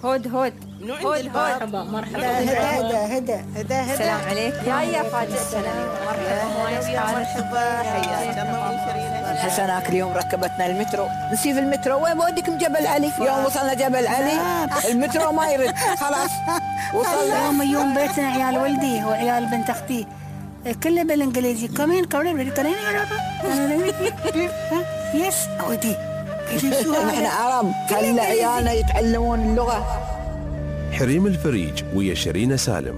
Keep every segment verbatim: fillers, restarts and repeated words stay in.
هود هود هود مرحبا مرحبا. هدى هدى هدى هدى السلام عليكم. يا يا فاجئتنا. مرحبا يا مرحبا حياك الله. حسناك اليوم ركبتنا المترو، نسيب المترو وين بوديكم جبل علي؟ يوم وصلنا جبل علي المترو ما يرد خلاص وصلنا. يوم يوم بيتنا عيال ولدي وعيال بنت اختي كله بالانجليزي. كمان كمان كمان يس ودي نحن عرب خلي عيالنا يتعلمون اللغة. حريم الفريج ويا شيرين سالم.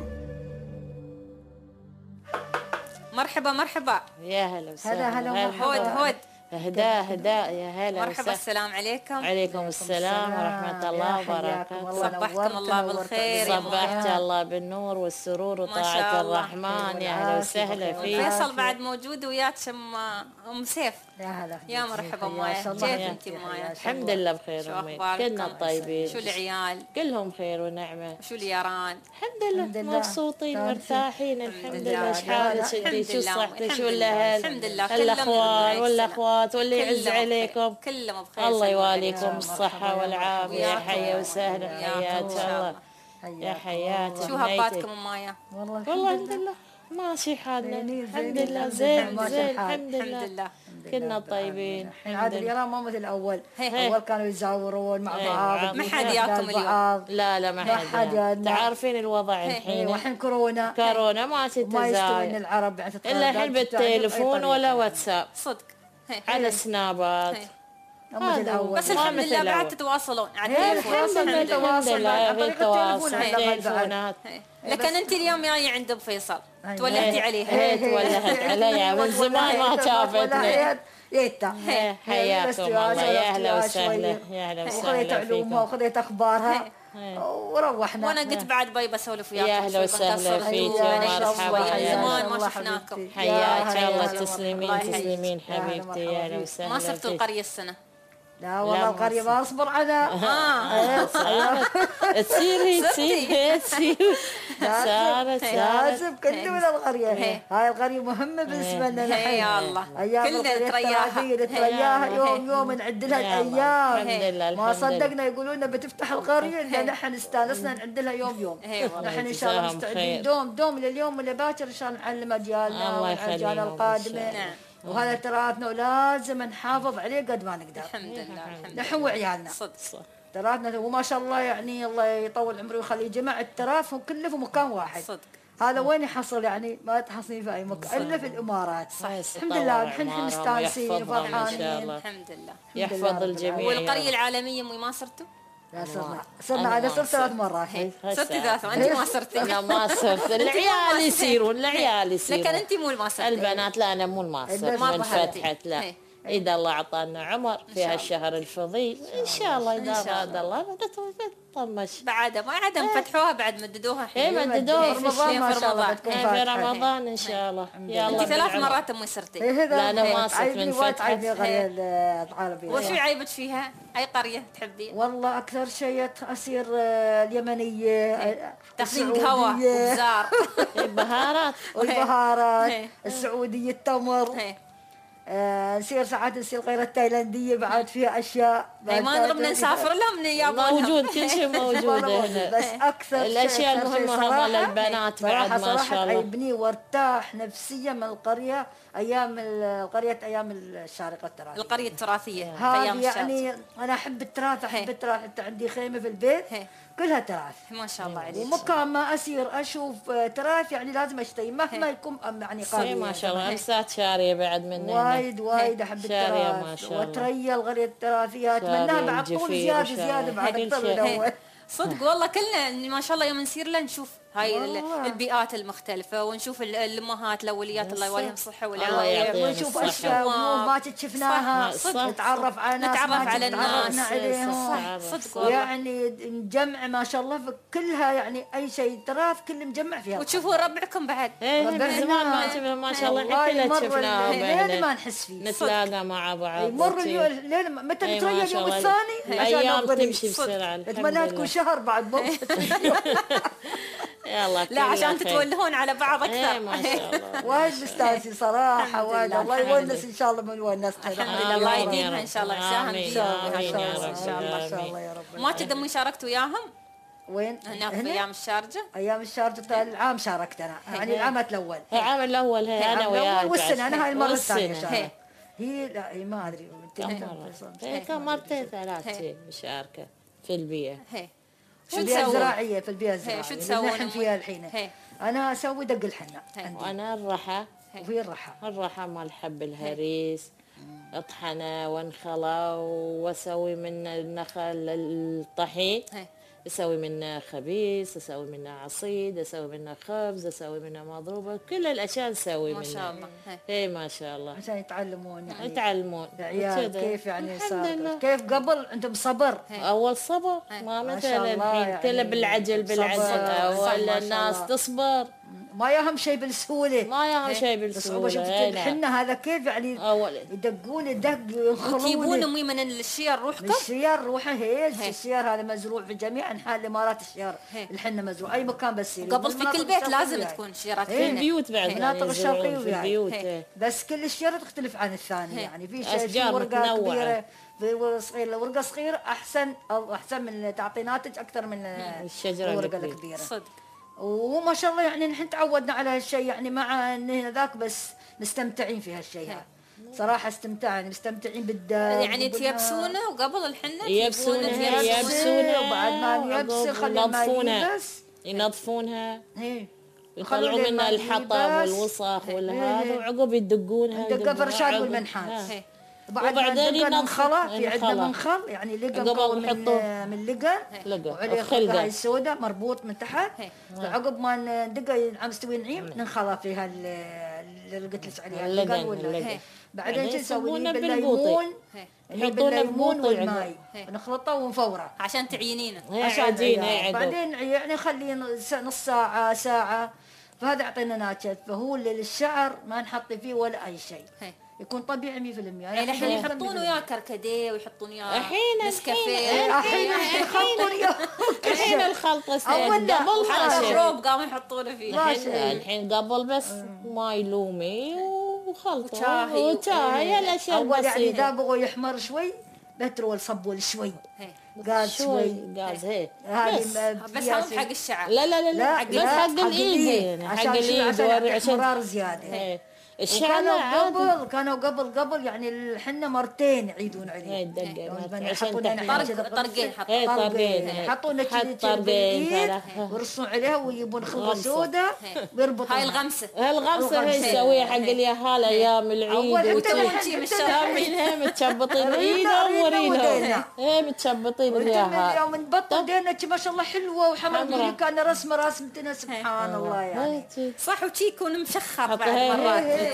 مرحبا مرحبا. يا هلا وسهلا. هلا هلا هود هود هداء هداء يا هلا مرحبا. وسهلا. السلام عليكم. عليكم السلام ورحمة الله وبركاته. صبحكم الله بالخير يا صبحت الله بالنور والسرور وطاعة الرحمن. يا هلا وسهلا فيك. فيصل بعد موجود وياك ام ام سيف. يا هلا يا مرحبا مايا. كيف انت مايا؟ الحمد لله بخير امي. كلنا طيبين. شو العيال؟ كلهم خير ونعمة. شو الياران؟ الحمد لله مبسوطين مرتاحين الحمد لله. ايش حالك انت؟ شو صحتك؟ شو الاهل؟ الحمد لله. الاخوان والاخوات واللي يعز عليكم كلهم بخير. الله يواليكم الصحة والعافية. يا حيا وسهلا. حياك الله. يا حياتك. شو هباتكم مايا؟ والله الحمد لله ماشي حالنا الحمد لله. زين زين الحمد لله. كنا طيبين. عاد اليوم ما مثل الاول. اول كانوا يتزاورون مع بعض. ما حد ياكم اليوم. لا لا ما حد. تعرفين الوضع الحين. والحين كورونا. كورونا ما تتزاور. ما يستوون العرب الا الحين بالتليفون ولا واتساب. صدق. على سنابات. بس الحمد لله بعد تتواصلون على التليفون. الحمد لله في تواصل تليفونات. لكن انت اليوم جايه عند ابو فيصل تولهتي عليه. هي تولهت علي من زمان ما شافتني. يتا حياكم الله. يا اهلا وسهلا. يا اهلا وسهلا. وخذيت علومها وخذيت اخبارها وروحنا. وانا قلت بعد باي بسولف وياكم. يا اهلا وسهلا فيك ومرحبا. زمان ما شفناكم. حياك الله. تسلمين تسلمين حبيبتي. يا اهلا وسهلا. ما صرتوا القريه السنه؟ لا والله القرية ما اصبر على اه تصيري تصيري تصير صارت لازم كله من القرية. هاي القرية مهمة بالنسبة لنا نحن. يا الله ايام القرية نترياها يوم يوم نعد لها الايام. ما صدقنا يقولوا لنا بتفتح القرية الا نحن استانسنا نعد لها يوم يوم. نحن ان شاء الله مستعدين دوم دوم لليوم ولا باكر ان شاء الله نعلم اجيالنا والاجيال القادمة. وهذا تراثنا ولازم نحافظ عليه قد ما نقدر. الحمد لله. نحن وعيالنا صدق صدق تراثنا. وما شاء الله يعني الله يطول عمره ويخلي جمع التراث كله في مكان واحد. صدق. هذا وين يحصل يعني ما تحصلين في اي مكان الا في الامارات. الحمد لله نحن مستانسين وفرحانين. الحمد لله. يحفظ الجميع. والقريه العالميه مي ما صرتوا؟ لا صرنا صرنا انا صرت ثلاث مرات. صرتي ثلاث انت ما صرتي؟ انا ما صرت. العيال يصيرون العيال يصيرون. لكن انت مو ما صرتي. البنات لا انا مو ما صرت من فتحت لا. إذا الله أعطانا عمر في هالشهر الفضيل إن شاء الله إذا أراد الله طمش. بعد ما عدم فتحوها بعد مددوها. إيه مددوها في رمضان ما شاء الله بتكون في رمضان إن شاء الله. يا الله. أنت ثلاث مرات أمي صرتي. لا أنا ما صرت من فتحت. وشو عيبك فيها؟ أي قرية تحبين؟ والله أكثر شيء أصير اليمنية. تاخذين قهوة وزار. البهارات. والبهارات السعودية التمر. آه نصير ساعات نصير غير التايلاندية بعد فيها أشياء. ما نضمن نسافر لهم من يابونها. موجود كل شيء موجود هنا. بس أكثر الأشياء المهمة للبنات بعد ما شاء الله. عيبني وارتاح نفسيا من القرية أيام القرية أيام الشارقة التراثية. القرية التراثية. هذه يعني أنا أحب التراث أحب التراث. حتى عندي خيمة في البيت كلها تراث. ما شاء الله عليك. ومكان ما أسير أشوف تراث يعني لازم أشتري مهما يكون يعني قرية. ما شاء الله أمسات شارية بعد مننا. وايد وايد أحب التراث وتريا القرية التراثية. أتمناها بعد طول زيادة زيادة بعد أكثر من الأول. صدق والله كلنا ما شاء الله يوم نسير له نشوف هاي البيئات المختلفة ونشوف الأمهات الأوليات الله يواليهم الصحة والعافية ونشوف أشياء ما شفناها. نتعرف على ناس نتعرف على الناس عليهم. صدق يعني نجمع ما شاء الله كلها يعني أي شيء تراث كل مجمع فيها. وتشوفوا ربعكم بعد. من زمان ما شفنا ما شاء الله كلنا شفناها. لين ما نحس فيه. نتلاقى مع بعض. يمر اليوم لين متى نتريا اليوم الثاني. أيام تمشي بسرعة. أتمنى تكون شهر بعد مو. يلا لا عشان تتولهون على بعض اكثر. ايه ما شاء الله. وايد مستانسين صراحه وايد. الله يونس ان شاء الله من ونس. الحمد لله الله يديمها ان شاء الله. يساهم ان شاء الله ان شاء الله ما تدموا شاركتوا وياهم؟ وين؟ هنا في ايام الشارجه. ايام الشارجه العام شاركت انا، يعني العام الاول. العام الاول هي انا وياك. والسنه انا هاي المره الثانيه شاركت. هي لا هي ما ادري هي كم مرتين ثلاث مشاركه في البيئه. شو البيئه الزراعيه؟ في البيئه الزراعيه شو تسوون نحن فيها الحين؟ انا اسوي دق الحنه. وانا الرحى. وفي الرحى. الرحى مال حب الهريس اطحنه وانخله واسوي من النخل الطحين. اسوي منه خبيث، اسوي منه عصيد، اسوي منه خبز، اسوي منه مضروبه، كل الاشياء نسوي منها. ما شاء الله. اي ما شاء الله. عشان يتعلمون يعني. يتعلمون. العيال كيف يعني صار كيف قبل عندهم صبر. اول صبر ما مثلا الحين كله بالعجل بالعجل ولا الناس تصبر. ما ياهم شيء بالسهوله. ما ياهم شيء بالسهوله. شفت الحنه هذا كيف يعني يدقون دق ينخلون. وتجيبون امي من الشير روحكم؟ الشير روحه هي الشير هذا مزروع في جميع انحاء الامارات. الشير الحنه مزروع اي مكان بس يصير. قبل في كل بيت لازم تكون شيرات في البيوت بعد. المناطق الشرقيه في البيوت. بس كل الشير تختلف عن الثاني يعني في شيء ورقه كبيره في صغير. ورقه صغيره احسن او احسن من تعطي ناتج اكثر من الشجره الورقه الكبيره. صدق. وما شاء الله يعني نحن تعودنا على هالشيء يعني مع ان ذاك بس مستمتعين في هالشيء هذا. صراحه استمتعنا مستمتعين بالدار يعني تيبسونه وقبل الحنه يبسونه يبسونه وبعد ما يبس يخلون ما ينظفونها ينظفونها يطلعوا منها الحطب والوسخ والهذا وعقب يدقونها يدقوا فرشات والمنحات. وبعدين ننخله في عندنا منخل يعني لقى مكون من من لقى وعليه خلقه هاي السوداء مربوط من تحت. وعقب ما ندقه عم يستوي نعيم ننخله في اللي قلت لك عليها اللقى ولا بعدين شو نسوي بالليمون بالليمون والماء نخلطه ونفوره عشان تعينينه عشان بعدين يعني نخليه نص ساعه ساعه. فهذا يعطينا ناتج. فهو للشعر ما نحط فيه ولا اي شيء يكون طبيعي مية بالمية. يعني الحين يحطون وياه كركديه ويحطون وياه الحين نسكافيه. الحين يحطون وياه الحين الخلطه قبل حتى الروب قاموا يحطونه فيه. الحين قبل بس ماي لومي وخلطه وشاي الاشياء اول يعني اذا بغوا يحمر شوي بترول صبوا شوي غاز شوي غاز هي بس هم حق الشعر. لا لا لا بس حق الايد حق الايد عشان احمرار زياده. كانوا قبل كانوا قبل قبل يعني الحنه مرتين يعيدون عليه. عشان طرقين طرقين يحطون طرقين ويرصون عليها ويجيبون خلطه سوداء ويربطون. هاي الغمسه الغمسه هي يسويها حق اليهال ايام العيد وتسوينها متشبطين ايدهم ورينهم هي متشبطين اليهال. يوم نبطل دينا ما شاء الله حلوه وحمر كان رسمه راسمتنا سبحان الله يعني صح. وشي يكون مشخر بعد مرات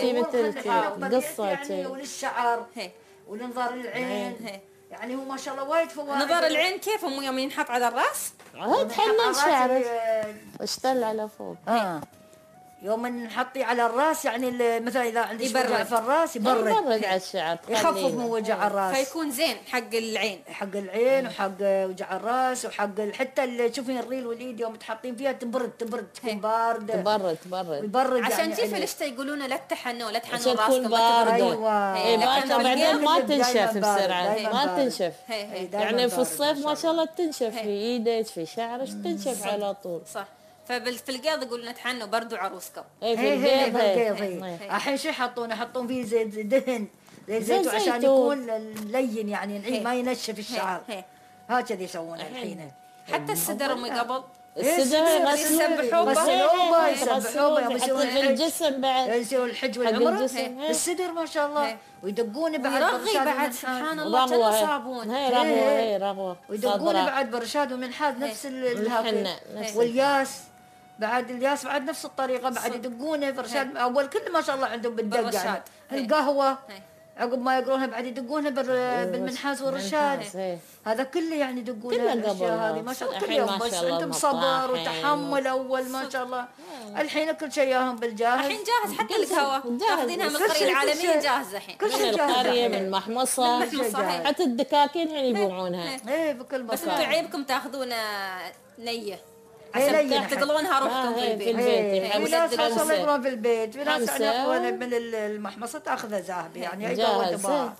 قصة يعني وللشعر ولنظر العين يعني هو ما شاء الله وايد فوائد. نظر العين كيف هم يوم ينحط على الراس؟ تحنن شعرك اشتل على فوق. اه يوم نحطي على الراس يعني مثلا اذا عندي وجع في الراس يبرد يبرد على الشعر يخفف من وجع الراس فيكون زين حق العين حق العين وحق وجع الراس وحق حتى اللي تشوفين الريل واليد يوم تحطين فيها تبرد تبرد تكون بارده تبرد تبرد يبرد عشان كيف ليش يقولون لا تحنوا لا تحنوا راسكم ايوه لكن بعدين ما تنشف بسرعه ما تنشف يعني في الصيف ما شاء الله تنشف في ايدك في شعرك تنشف على طول. صح. ففي القيض يقولون تحنوا بردوا عروسكم. اي في القيض الحين شو يحطون يحطون فيه زيت دهن زيت زيتون عشان يكون لين يعني ما ينشف الشعر. هكذا يسوونه الحين. حتى السدر امي قبل السدر يسبحوه يسبحوه يسبحوه يسوون في الجسم بعد يسوون الحج والعمره السدر ما شاء الله ويدقونه بعد برشاد بعد سبحان الله كانوا صابون. هي رغوه هي رغوه ويدقونه بعد برشاد ومنحاز نفس الحنه والياس بعد الياس بعد نفس الطريقه بعد يدقونه برشاد اول كل ما شاء الله عندهم بالدق يعني القهوه عقب ما يقرونها بعد يدقونها بالمنحاس والرشاد هذا كله يعني يدقونها الاشياء هذه ما شاء الله كل يوم بس عندهم صبر وتحمل اول ما شاء الله. الحين كل شيء ياهم بالجاهز الحين جاهز حتى القهوه تاخذينها من القريه العالميه جاهزه الحين من القريه من محمصه حتى الدكاكين الحين يبيعونها ايه بكل مكان. بس انتم عيبكم تاخذون نيه عشان تقلونها روحكم في البيت. في ناس ما شاء الله يقولون في البيت في ناس يعني ياخذونها من المحمصه تاخذها ذهب يعني اي قهوه تباع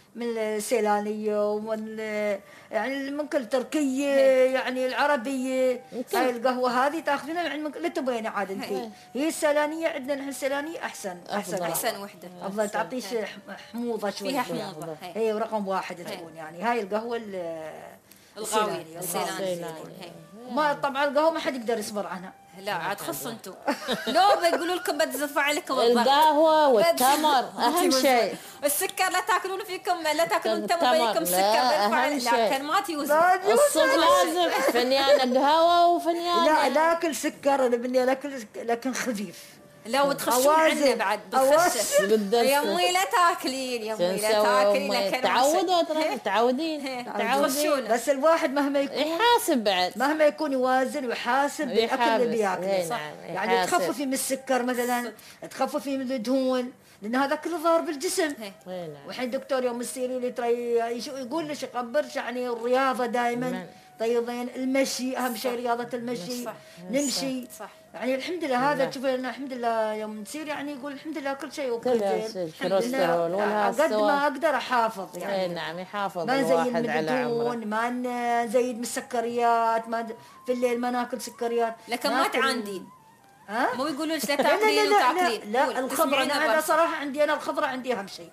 من السيلانيه ومن يعني ممكن التركيه يعني العربيه. هاي القهوه هذه تاخذونها يعني لا تبين عاد انت. هي السيلانيه عندنا نحن السيلانيه احسن احسن احسن وحده افضل تعطيش حموضه شوي فيها حموضه. هي ورقم واحد تكون يعني هاي القهوه الغاويه السيلانيه. ما طبعا القهوه ما حد يقدر يصبر عنها. لا عاد تخص انتم لو بيقولوا لكم بتزفوا عليكم القهوه والتمر اهم شيء. السكر لا تاكلون فيكم لا تاكلون تمر بيكم سكر بيرفع لكن ما تيوزن. الصبح لازم فنيان قهوه وفنيان لا ناكل سكر انا بدي ناكل لكن خفيف. لا وتخشون عنا بعد بتخشش يا امي لا تاكلين يا امي لا تاكلين لكن تعودوا ترى تعودين تعودين. بس الواحد مهما يكون يحاسب بعد مهما يكون يوازن ويحاسب بالاكل اللي بياكله. صح يعني تخففي من السكر مثلا تخففي من الدهون لان هذا كله ضار بالجسم. والحين الدكتور يوم تسيري لي ترى يقول لي يخبرش يعني الرياضه دائما طيبين المشي اهم شيء رياضه المشي صح. نمشي صح. يعني الحمد لله هذا تشوف لنا الحمد لله يوم نسير يعني يقول الحمد لله كل شيء وكل كوليسترول ولا قد ما اقدر احافظ يعني. اي نعم يحافظ ما نزيد من على عمره ما نزيد من السكريات ما في الليل ما ناكل سكريات لكن ما تعاندين. ها مو يقولوا لك لا تاكلين وتاكلين. لا, لا, لا الخضره انا صراحه عندي انا الخضره عندي اهم شيء.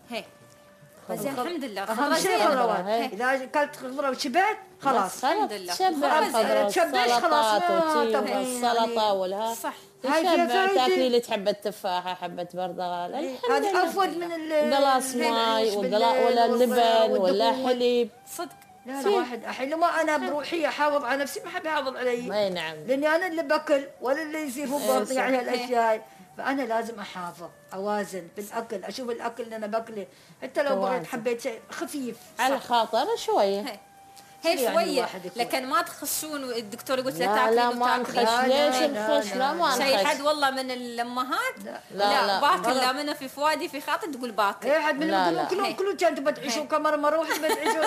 بس الحمد لله اهم شيء خضروات. اذا اكلت خضره وشبعت خلاص الحمد لله تشبعش خلاص تبغي السلطه ولا صح تشبع تاكلي لك حبه تفاحه حبه برتقال هذه افضل من قلاص ماي ولا لبن ولا حليب صدق. لا لا واحد الحين لما انا بروحي احافظ على نفسي ما حد يحافظ علي. اي نعم لاني انا اللي باكل ولا اللي يصير في بطني يعني هالاشياء فانا لازم احافظ اوازن بالاكل اشوف الاكل اللي انا باكله حتى لو بغيت حبيت شيء خفيف على الخاطر شويه هي شويه لكن ما تخشون الدكتور يقول لا تاكلين لا ما نخش ليش نخش لا ما نخش شيء حد والله من الامهات لا لا, لا باكل لا منه في فؤادي في خاطر تقول باكل اي حد منهم كلهم كلهم كانوا تبى تعيشوا كم مره واحده بتعيشوا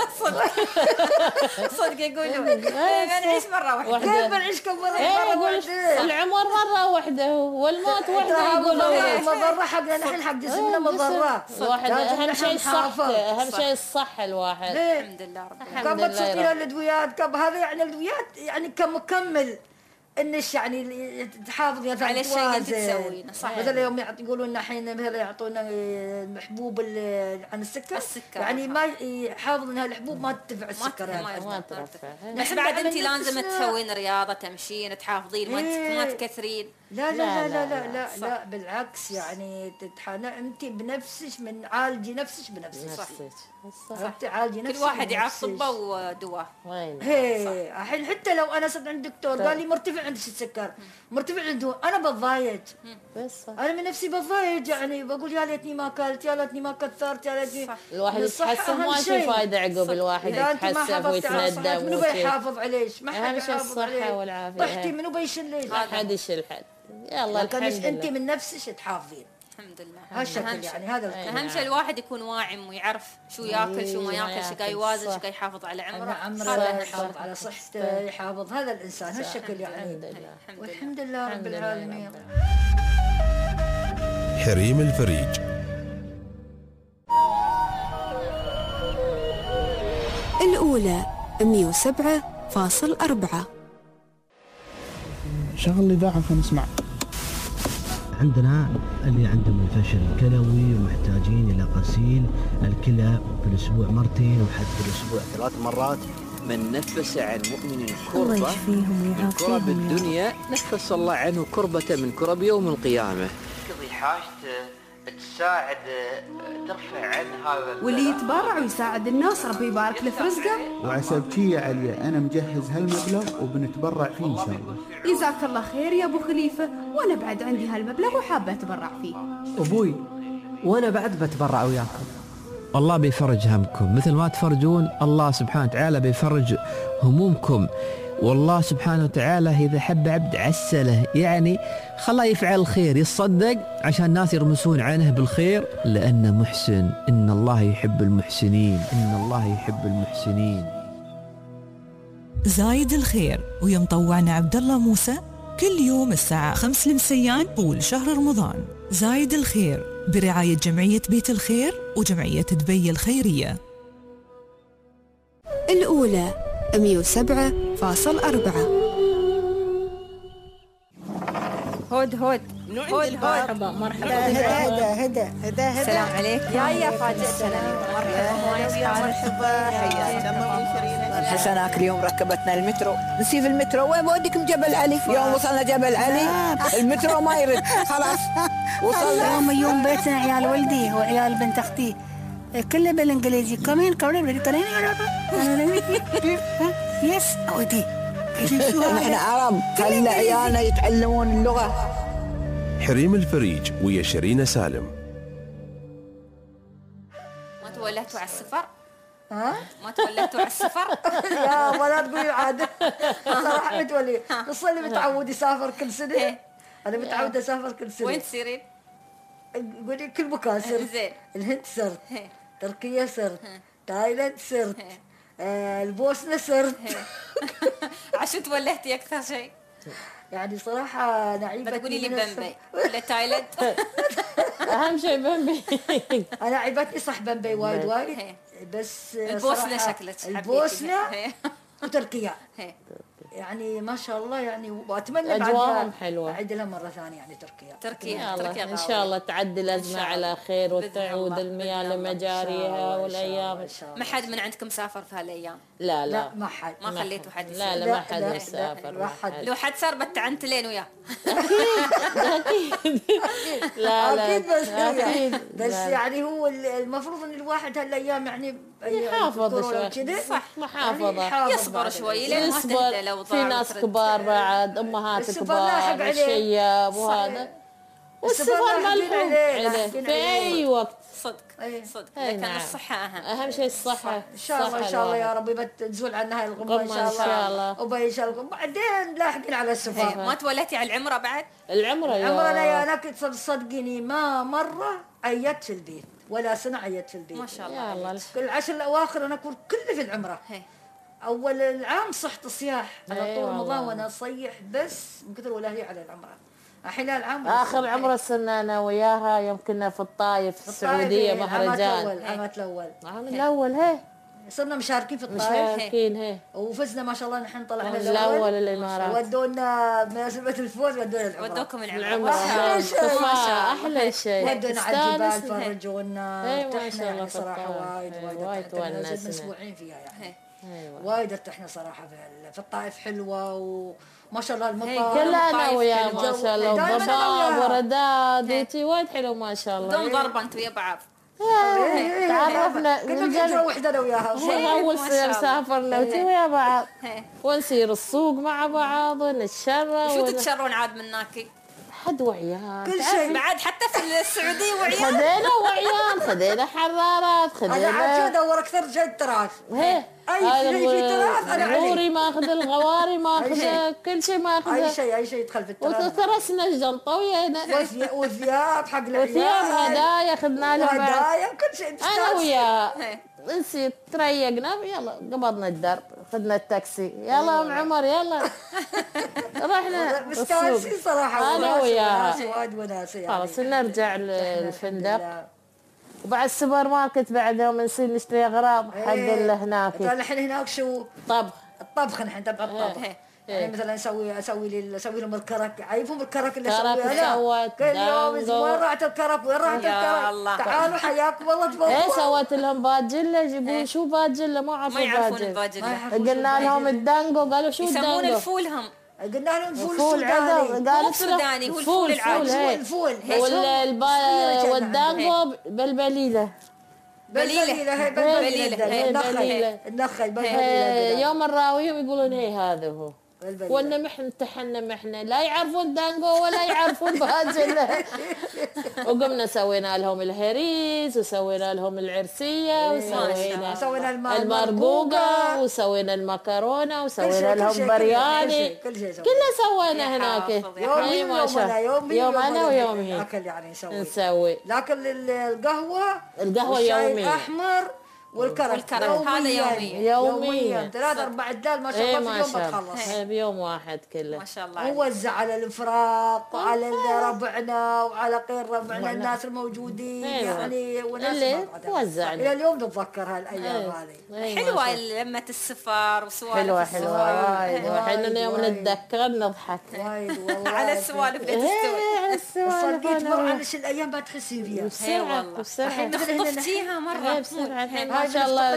صدق يقولوا نعيش مره واحده كيف نعيش كم مره واحده العمر مره واحده والموت واحده يقولوا مضره حقنا نحن حق جسمنا مضره واحد اهم شيء الصحه اهم شيء الصحه الواحد الحمد لله رب العالمين الادويات كم هذا يعني الادويات يعني كمكمل انش يعني تحافظ يا على الشيء اللي تسوينه صح. مثلا يوم يقولوا لنا الحين مثلا يعطونا الحبوب عن السكر, السكر يعني ما يحافظ انها الحبوب ما تدفع السكر ما, ما ترفع. بس بعد انت لازم تسوين رياضه تمشين تحافظين ما ما تكثرين. لا لا لا لا لا, لا, لا, لا بالعكس يعني تتحنى انت بنفسك من عالجي نفسك بنفسك صح صح تعالجي نفسك كل واحد يعرف طبه ودواء. هي الحين حتى لو انا صرت عند دكتور قال لي مرتفع عندك السكر مرتفع عنده انا بتضايق بس انا من نفسي بتضايق يعني بقول يا ليتني ما اكلت يا ليتني ما كثرت يا ليتني الواحد يتحسن ما في فايده عقب الواحد يتحسن ويتندم منو بيحافظ عليش ما حد يحافظ عليه والعافيه طحتي منو بيشيل ما حد يشيل حد يلا الحمد لله انت من نفسك تحافظين الحمد لله هالشكل يعني هذا اهم شيء الواحد يكون واعي ويعرف شو ياكل شو ما ياكل شو قاعد يوازن شو قاعد يحافظ على عمره عمره يحافظ على صحته يحافظ هذا الانسان هالشكل يعني الحمد لله والحمد لله رب العالمين. حريم الفريج الأولى مئة وسبعة فاصل أربعة. شغل الإذاعة فنسمع. عندنا اللي عندهم الفشل الكلوي ومحتاجين إلى غسيل الكلى في الأسبوع مرتين وحتى في الأسبوع ثلاث مرات. من نفس عن مؤمن كربة من كرب الدنيا نفس الله عنه كربة من كرب يوم القيامة. تقضي حاجته تساعد ترفع عن هذا واللي يتبرع ويساعد الناس ربي يبارك له في رزقه. وعسبتي يا عليا أنا مجهز هالمبلغ وبنتبرع فيه إن شاء الله. جزاك الله خير يا أبو خليفة وأنا بعد عندي هالمبلغ وحابة أتبرع فيه. أبوي وأنا بعد بتبرع وياكم. الله بيفرج همكم مثل ما تفرجون الله سبحانه وتعالى بيفرج همومكم. والله سبحانه وتعالى إذا حب عبد عسله يعني خلاه يفعل الخير يتصدق عشان الناس يرمسون عنه بالخير لأنه محسن. إن الله يحب المحسنين إن الله يحب المحسنين. زايد الخير ويوم طوعنا عبد الله موسى كل يوم الساعة خمس لمسيان طول شهر رمضان. زايد الخير برعاية جمعية بيت الخير وجمعية دبي الخيرية. الأولى مئة وسبعة فاصل أربعة. هود هود هود مرحبا مرحبا. هدا هدا هدا هدا. السلام عليكم. يا يا فاجئتنا. مرحبا مرحبا حياك الله وشرينا. حسناك اليوم ركبتنا المترو، نسيب المترو وين بوديكم جبل علي؟ يوم وصلنا جبل علي المترو ما يرد، خلاص وصلنا. يوم يوم بيتنا عيال ولدي وعيال بنت اختي كله بالانجليزي. كمان كمان كمان يس اودي. احنا عرب، خلي عيالنا يتعلمون اللغه. حريم الفريج ويا شيرين سالم. ما تولهتوا على السفر؟ ها؟ ما تولهتوا على السفر؟ يا ولا تقولي عاد صراحه متولي. نصلي متعود يسافر كل سنه. انا متعود اسافر كل سنه. وين تسيرين؟ قولي كل مكان صرت. زين. الهند صرت، تركيا صرت، تايلاند صرت، آه البوسنه صرت. عشان تولهتي اكثر شيء؟ يعني صراحه نعيبتي. تقولي لي بمبي ولا تايلاند؟ اهم شيء بمبي. انا عيبتني صح بمبي وايد وايد، بس البوسنه شكلك البوسنه وتركيا يعني ما شاء الله يعني. واتمنى اجواءهم حلوه اعيد لها مره ثانيه يعني تركيا. تركيا تركيا ان شاء الله تعدي الازمه على خير وتعود المياه لمجاريها والايام. ما حد من عندكم سافر في هالايام؟ لا لا, لا ما حد. ما خليتوا حد لا لا ما حد يسافر. لو حد صار بتعنتلين وياه. اكيد لا لا اكيد. بس أكيد. بس يعني هو المفروض ان الواحد هالايام يعني يحافظ شوي. صح محافظه، يصبر شوي لين ما تهدى. لو في ناس كبار بعد، امهات كبار الشياب وهذا، والسفر ملحوم عليه في اي وقت. صدق صدق. لكن الصحه اهم. اهم شيء الصحه. ان شاء الله ان شاء الله يا ربي بتزول عنا هاي الغمه ان شاء الله. وباي ان شاء الله بعدين لاحقين على السفر. ما توليتي على العمره بعد؟ العمره العمره انا يا انا تصدقيني ما مره عيت في البيت ولا سنه عيت في البيت. ما شاء الله. الله. كل العشر الاواخر انا اكون كله في العمره. هي. اول العام صحت صياح على طول رمضان وانا اصيح بس من كثر ولاهي على العمره. الحين العام اخر عمره صرنا انا وياها يوم كنا في الطايف في السعوديه مهرجان. العام الاول العام الاول هي صرنا مشاركين في الطايف. مشاركين هي وفزنا ما شاء الله. نحن طلعنا الاول الامارات. ودونا بمناسبه الفوز ودونا العمره. ودوكم العمره. احلى شيء احلى شيء. ودونا على الجبال فرجونا. ما شاء الله صراحه وايد وايد ارتحنا اسبوعين فيها يعني. وايد ارتحنا صراحه في الطائف. حلوه وما شاء الله المطار كلها انا وياه ما شاء الله. وضباب ورداد وتي وايد حلو ما شاء الله. دوم ضربه انت ويا بعض. تعرفنا كنا نروح وحده انا وياها. اول سنه سافرنا وتي ويا بعض ونسير السوق مع بعض ونتشرى. شو تتشرون عاد من ناكي؟ حد وعيان كل شيء بعد حتى في السعوديه وعيان. خذينا وعيان خذينا حرارات خذينا. انا عاد ادور اكثر شيء تراث. اي شيء في تراث انا عليه. الغوري ماخذ الغواري ماخذ كل شيء ماخذ. اي شيء اي شيء يدخل في التراث. وترسنا الجنطه ويانا وثياب حق العيال. وثياب هدايا اخذنا لهم. هدايا كل شيء. انا وياها نسيت تريقنا يلا قبضنا الدرب خذنا التاكسي يلا ام عمر يلا رحنا مستانسين صراحه. انا وياها وايد وناسه يعني. خلاص نرجع للفندق وبعد السوبر ماركت بعد يوم نصير نشتري اغراض حق اللي هناك. الحين هناك شو طبخ. الطبخ نحن تبع الطبخ. يعني مثلا اسوي اسوي لي اسوي لهم الكرك. عارفهم الكرك اللي اسويه انا كل يوم وين راحت الكرك وين راحت الكرك. تعالوا حياكم الله تفضلوا. ايه سويت لهم باجله يجيبون شو باجله ما عرفوا باجله. قلنا لهم الدانجو قالوا شو الدانجو يسمون الفول هم. قلنا لهم الفول السوداني. قالوا السوداني هو الفول العادي. الفول والدانجو بالبليله. بليله هي بليله النخل النخل بليله. يوم نراويهم يقولون هي هذا هو. وانا محن تحنا محنا لا يعرفون دانجو ولا يعرفون باجله. وقمنا سوينا لهم الهريس وسوينا لهم العرسيه وسوينا سوينا المرقوقه وسوينا المكرونه وسوينا لهم برياني. كله سوينا هناك. يوم ما شاء يوم يوم انا ويوم هي اكل يعني نسوي نسوي. لكن القهوه القهوه يوميه احمر والكرك والكرك هذا يوميا يوميا ثلاث اربع عدال ما شاء الله في اليوم بتخلص بيوم واحد كله ما شاء الله. ونوزع على الفراق وعلى ربعنا وعلى غير ربعنا الناس الموجودين يعني وناس وزعنا الى اليوم نتذكر هالايام هذه. حلوه لمه السفر وسوالف حلوه حلوه وايد وحنا يوم نتذكر نضحك وايد والله على السوالف اللي تستوي. على السوالف صدقت مر عليش الايام ما تحسي فيها بسرعه والله الحين خطفتيها مره بسرعه ما شاء الله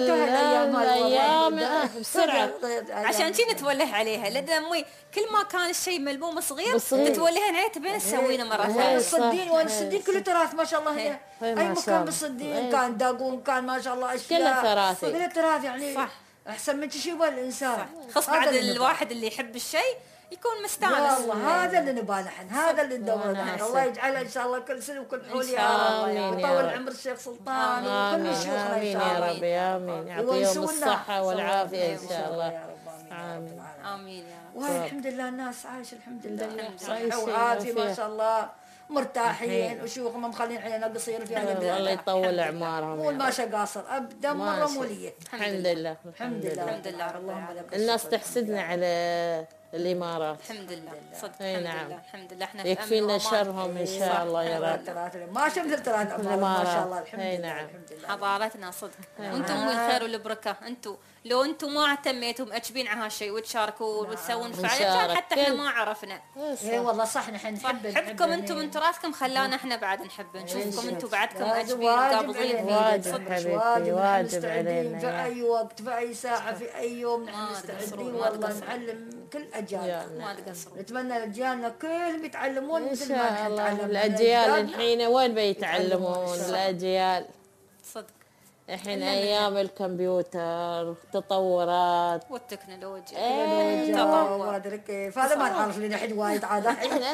الايام بسرعه عشان شي نتوله عليها لان امي كل ما كان الشيء ملموم صغير تتولهن عليه تبين تسوينه مره ثانيه. الصدين وين الصدين كله تراث ما شاء الله هنا اي مكان بالصدين كان داقون كان ما شاء الله اشياء كله تراثي كله تراث يعني صح. احسن من تشوفه الانسان خص بعد الواحد اللي يحب الشيء يكون مستانس. والله هذا اللي نبغاه نحن هذا اللي ندور نحن. الله يجعلها ان شاء الله كل سنه وكل حول يا رب ويطول عمر الشيخ سلطان وكل شيوخنا ان شاء الله. يا رب امين يعطيهم الصحه والعافيه ان شاء الله. امين امين يا رب. والحمد لله الناس عايشه الحمد لله صحه وعافيه ما شاء الله مرتاحين وشيوخ ما مخلين علينا قصير في هذا البلد. الله يطول اعمارهم والماشى قاصر ابدا مره موليه. الحمد لله الحمد لله الحمد لله اللهم لك الناس تحسدنا على الامارات. الحمد لله صدق الحمد نعم. لله الحمد لله احنا يكفينا شرهم ان شاء الله يا رب. ما شمثل ترى ما شاء الله الحمد لله نعم. حضارتنا صدق وانتم من الخير والبركه. انتم لو انتم ما اهتميتوا مأجبين على هالشيء وتشاركوا وتسوون فعاليات حتى احنا ما عرفنا. اي والله صح نحن نحب حبكم انتم من تراثكم خلانا احنا بعد نحب نشوفكم انتم بعدكم اجبين واجب قابضين. واجب حبيبتي واجب علينا في اي وقت في اي ساعه في اي يوم نحن مستعدين والله نعلم كل اجيال. ما تقصروا. نتمنى اجيالنا كلهم يتعلمون ان مثل ما شاء نحن الله. تعلمنا. الاجيال الحين وين بيتعلمون الاجيال صدق الحين ايام الكمبيوتر تطورات والتكنولوجيا ايه تطور ما ادري كيف هذا ما نعرف لنا حد وايد عاد الحين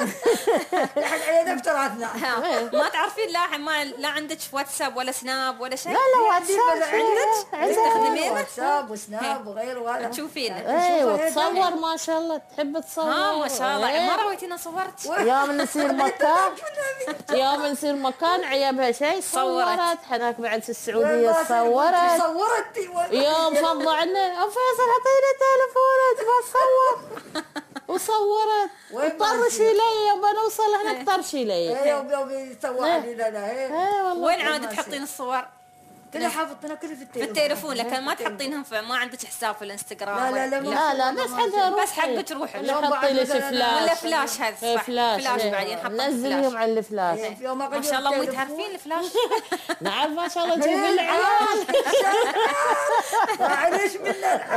علينا بتراثنا. ما تعرفين لا ما لا عندك واتساب ولا سناب ولا شيء؟ لا لا واتساب عندك تستخدمينه واتساب وسناب وغيره وهذا تشوفينه. ايه وتصور ما شاء الله تحب تصور. ها ما شاء الله ما رويتينا صورت. يوم نصير مكان يوم نصير مكان عيبها شيء صورت. حناك بعد في السعودية صورت صورتي يوم فضوا عنا فيصل اعطيني تليفونك بصور وصورت وطرشي لي يوم بنوصل هناك طرشي لي. يوم يوم يسوى علينا لا وين عاد تحطين الصور؟ كلها حافظتنا كلها في التليفون. في التليفون لكن ما تحطينهم في ما عندك حساب في الانستغرام. لا لا لا لا لا بس حدها بس حقك روح ولا حطي لي فلاش ولا فلاش هذا صح فلاش فلاش بعدين حط نزليهم على الفلاش. ما شاء الله مو تعرفين الفلاش. نعم ما شاء الله تشوف العيال معليش مننا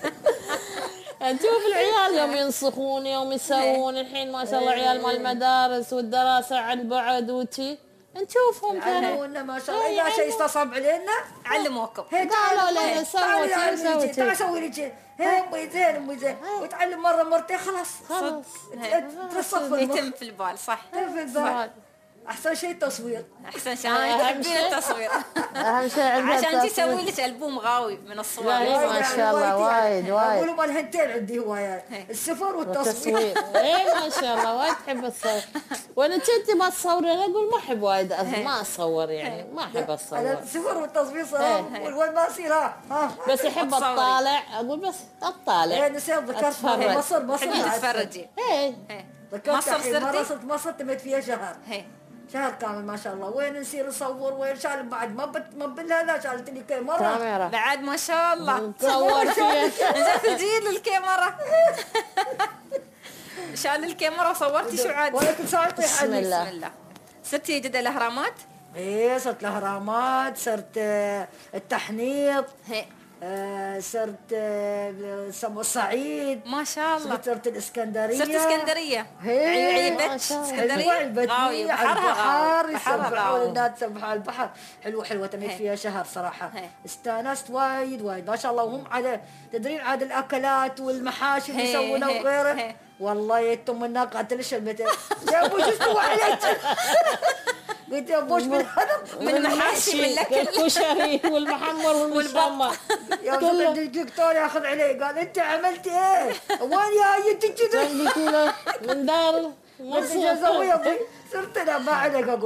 نشوف العيال يوم ينصخون يوم يسوون. الحين ما شاء الله عيال مال المدارس والدراسة عن بعد وشي نشوفهم علمونا ما شاء الله. إذا شيء استصعب علينا علموكم. قالوا لنا سووا شيء سووا شيء تعال سوي لي شيء هي امي زين امي زين وتعلم مره مرتين خلاص خلاص تصفر يتم في البال صح. في البال احسن شيء التصوير. احسن شيء تحبين التصوير. اهم شيء عشان تسوي لك البوم غاوي من الصور. ما شاء الله وايد وايد. اقول مال هنتين عندي هوايات السفر والتصوير. اي ما شاء الله وايد تحب تصور. وانا كنت ما تصورين اقول ما احب وايد ما اصور يعني ما احب اصور. انا السفر والتصوير صراحه وين ما اصير ها بس احب اطالع اقول بس اطالع. يعني نسيت ذكرت مصر مصر تتفرجي. اي مصر صرتي؟ مرة صرت مصر تمت فيها شهر. شهر كامل ما شاء الله. وين نصير نصور وين شال بعد ما بت ما بالهذا شالت لي كاميرا كاميرا بعد ما شاء الله تصور فيها. نزلت الجيل الكاميرا شال الكاميرا وصورتي شو عاد. ولكن صارت بسم الله. بسم الله. صرتي جد الاهرامات؟ ايه صرت الاهرامات صرت التحنيط هي آه صرت آه سمو الصعيد ما شاء الله. صرت الاسكندريه صرت اسكندريه عيبت اسكندريه غاوي بحرها يسبحوا الناس يسبحوا البحر حلوه حلوه تميت فيها شهر صراحه. استانست وايد وايد ما شاء الله. وهم على تدرين عاد الاكلات والمحاشي اللي يسوونها وغيره والله يتم الناقه قالت البيت يا ابو شو استوى عليك قلت يا ابوش من هذا من المحاشي من الاكل الكشري والمحمر والمشمر يا ولد الدكتور ياخذ علي قال انت عملتي ايه وين يا انت كذا من دار ما اسوي صرت انا ما عليك اقول له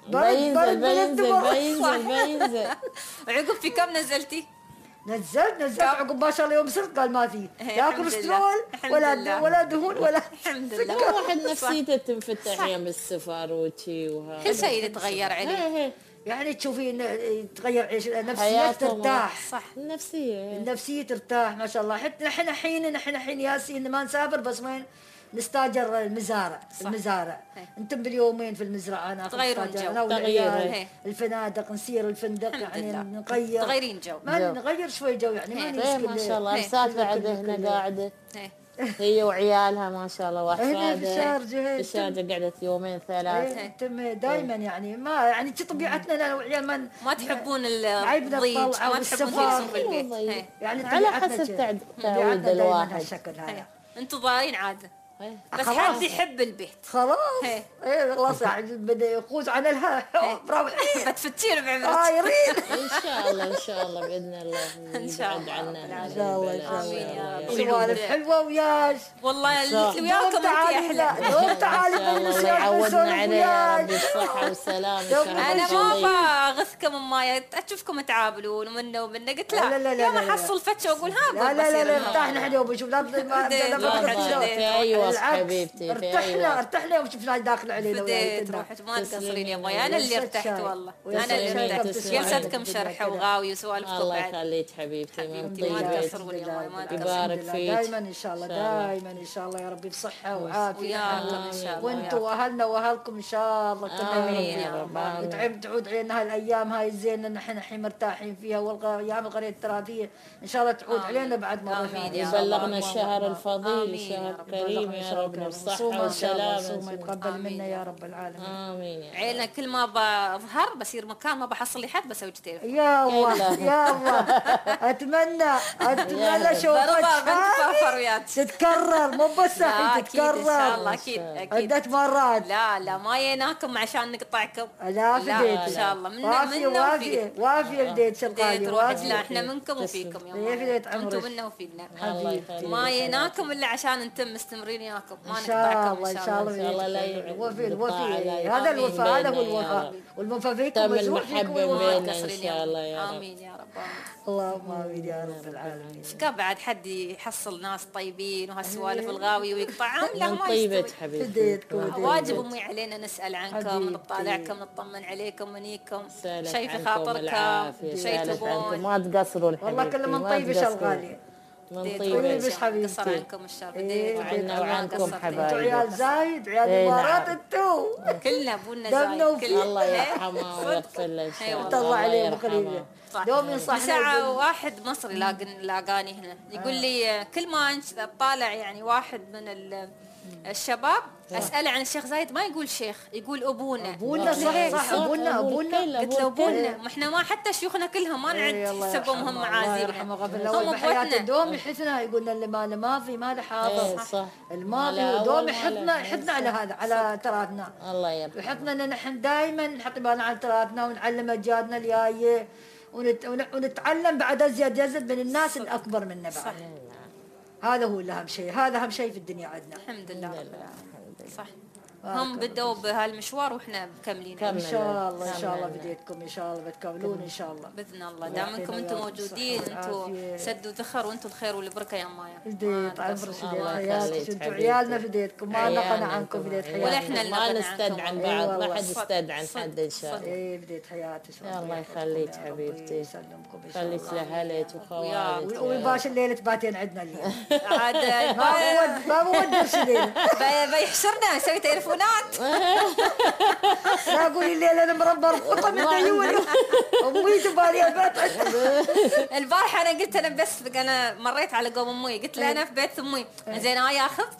بينزل بينزل بينزل بينزل. عقب في كم نزلتي؟ نزلت نزلت عقب ما شاء الله يوم صرت قال ما في لا كوليسترول ولا ولا دهون ولا الحمد لله. واحد نفسيته تنفتح يوم السفر وشي وهذا كل شيء يتغير عليه. يعني تشوفي يتغير عيش النفسية ترتاح. صح النفسية النفسية ترتاح ما شاء الله. حتى نحن الحين نحن الحين ياسين ما نسافر بس وين نستاجر المزارع. صح. المزارع انتم باليومين في المزرعه انا تغيرون جو انا والعيال الفنادق نسير الفندق يعني نغير تغيرين جو ما نغير شوي جو يعني ما نسكت ما شاء الله ارسال بعد هنا قاعده هي وعيالها ما شاء الله واحفادها في الشارجه في الشارجه قعدت يومين ثلاث انتم دائما يعني ما يعني طبيعتنا انا والعيال ما ما تحبون الضيج ما تحبون تجلسون في البيت يعني على حسب تعود الواحد الشكل هذا. انتم ضايعين عاده بس حد يحب البيت خلاص ايه خلاص يعني بدا يقوز على الها مروحين بتفتين بعمرك اه يريد ان شاء الله ان شاء الله باذن الله ان شاء الله عنا ان شاء الله ان شاء الله الله سوالف حلوه وياش والله اللي وياكم انت احلى دوم تعالي الله يعودنا عليه يا رب بالصحه والسلامه. انا ما باغثكم ما اشوفكم تعابلون ومنه ومنه قلت لا لا لا ما احصل فتشه واقول ها لا لا لا ارتحنا اليوم نشوف لا ايوه حبيبتي ارتحنا ارتحنا يوم شفنا داخل علينا بديت روحت ما تقصرين يا ابوي انا اللي ارتحت والله انا اللي ارتحت جلستكم شرحه وغاوي وسوالفكم الله يخليك حبيبتي ما تقصرون يا ابوي ما يبارك فيك دائما ان شاء الله دائما ان شاء الله يا ربي بصحه وعافيه وياكم ان شاء الله وانتم واهلنا واهلكم ان شاء الله امين يا رب تعب تعود علينا هالايام هاي الزينه نحن الحين مرتاحين فيها والايام القريه التراثيه ان شاء الله تعود علينا بعد مره ثانيه. يبلغنا الشهر الفضيل شهر كريم يا رب بالصحه والسلامه يتقبل منا يا رب العالمين. امين يا عيلنا كل ما بظهر بصير مكان ما بحصل لي حد بسوي كتير يا الله يا الله اتمنى اتمنى اشوفك تتكرر مو بس الحين تتكرر ان شاء الله اكيد اكيد عدة مرات. لا لا ما جيناكم عشان نقطعكم لا فديت ان شاء الله من وافيه وافيه وافيه بديت شلقالي وافيه. لا احنا منكم وفيكم يا انتم منا وفينا ما جيناكم الا عشان انتم مستمرين وياكم ما نقطعكم ان شاء الله ان شاء الله لا الوفي الوفي هذا الوفاء هذا هو الوفاء والوفاء فيكم مزروع فيكم بيننا ان شاء الله يا رب. امين يا رب اللهم امين يا رب العالمين. شكا بعد حد يحصل ناس طيبين وهالسوالف الغاوي ويقطعهم لا ما طيبة حبيبتي واجب امي علينا نسال عنكم نطالعكم نطمن عليكم ونيكم شيء في خاطركم شيء تبون ما تقصرون والله كل من طيب شغالين من طيبة بس حبيبتي قصر عنكم الشر بديت وعنا وعنكم حبايبي انتوا عيال زايد عيال الامارات انتوا كلنا ابونا زايد كلنا الله يرحمه ويغفر له ان شاء الله الله عليه بخليله دوم ينصحنا ساعة واحد مصري لاقاني هنا يقول لي كل ما اطالع يعني واحد من الشباب اساله عن الشيخ زايد ما يقول شيخ يقول ابونا ابونا صح صح ابونا ابونا قلت له ابونا ما احنا ما حتى شيوخنا كلهم ما نعد حسبهم هم معازيبنا هم بحياته دوم يحثنا يقولنا اللي ما له ماضي ما له حاضر صح الماضي دوم يحطنا يحطنا على هذا على تراثنا الله يرحمه يحطنا ان نحن دائما نحط بالنا على تراثنا ونعلم اجيادنا الجايه ونتعلم بعد ازيد يزيد من الناس الاكبر منا بعد. هذا هو اهم شيء هذا اهم شيء في الدنيا عندنا الحمد لله صح هم بدوا بهالمشوار واحنا مكملين ان شاء الله ان شاء الله بديتكم ان شاء الله بتكملون ان شاء الله باذن الله دام انكم انتم موجودين انتم سدوا ذخر وانتم الخير والبركه يا مايا بديت عفرش حياتك انتم عيالنا فديتكم ما نقنا عنكم بديت حياتك ولا احنا ما نستدعن بعض ما حد يستدعن حد ان شاء الله. اي بديت حياتك الله يخليك حبيبتي يسلمكم خليك لاهلك وخوالك وباش الليله تباتين عندنا اليوم عاد ما بودرش الليله بيحشرنا نسوي تليفونات لا قولي الليله انا مربى رفقه من عيوني امي تبالي البيت البارحه انا قلت انا بس انا مريت على قوم امي قلت لها انا في بيت امي زين انا ياخذك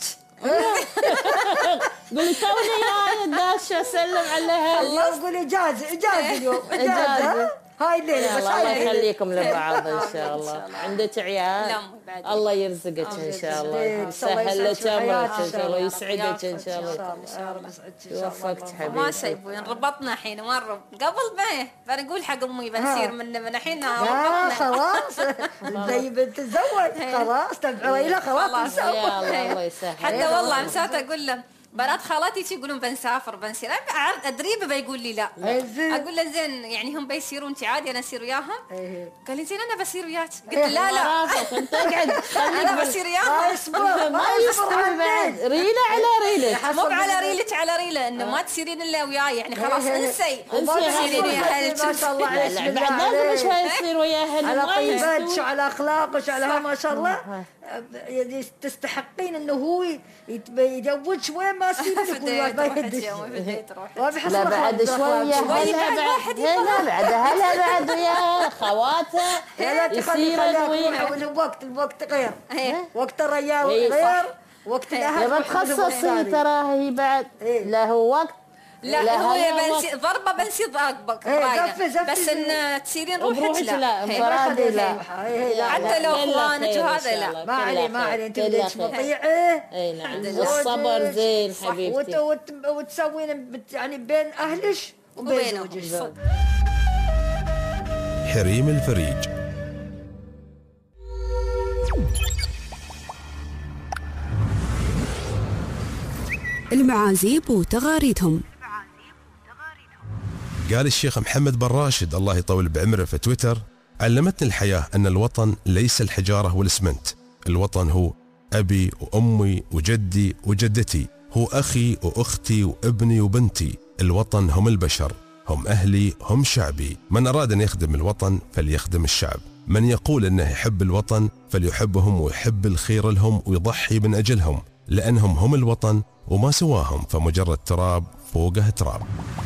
قولي توني يا داشه اسلم عليها الله قولي جاز اجازه اليوم اجازه هاي الليله بس الله يخليكم لبعض ان شاء الله. عندك عيال الله يرزقك ان شاء الله يسهل لك امرك ان شاء الله يسعدك ان شاء الله يوفقك حبيبي. ما سيبوين ربطنا الحين ما نربط قبل ما بنقول حق امي بنصير من من الحين ربطنا خلاص زي بتتزوج خلاص تبعوا الى خلاص يا الله الله يسهل. حتى والله مسات اقول له بنات خالاتي يقولون بنسافر بنسير اعرض ادريبه بيقول لي لا. اقول له زين يعني هم بيسيرون انت عادي انا اسير وياهم؟ قال لي زين انا بسير وياك. قلت لا لا انت اقعد انا بسير وياهم. ما يستوي بعد ريله على ريله مو على ريلك على ريله انه ما تسيرين الا وياي يعني خلاص انسي ما تسيرين ويا اهلك. ما شاء الله عليك بعد لازم شوي يصير ويا اهلك على طيبتك وعلى اخلاقك وعلى ما شاء الله تستحقين انه هو يتزوج وين ما يصير يقول ما يهدش. لا بعد شويه هلا بعد هلا بعد ويا خواته يصير ويا الوقت الوقت غير وقت الرجال غير وقت الاهل. يبى تخصصي ترى هي بعد لا هو وقت لا هو بنسي ضربه بنسي ضاقبك بس ان تسيرين روحك لا انفرادي لا حتى لو اخوانك وهذا لا ما علي ما علي انت بدك مطيعه. اي نعم الصبر زين حبيبتي وتسوين يعني بين اهلك وبين زوجك. حريم الفريج. المعازيب وتغاريدهم. قال الشيخ محمد بن راشد الله يطول بعمره في تويتر: علمتني الحياة أن الوطن ليس الحجارة والإسمنت، الوطن هو أبي وأمي وجدي وجدتي، هو أخي وأختي وابني وبنتي، الوطن هم البشر، هم أهلي هم شعبي، من أراد أن يخدم الوطن فليخدم الشعب، من يقول أنه يحب الوطن فليحبهم ويحب الخير لهم ويضحي من أجلهم، لأنهم هم الوطن وما سواهم فمجرد تراب فوقه تراب.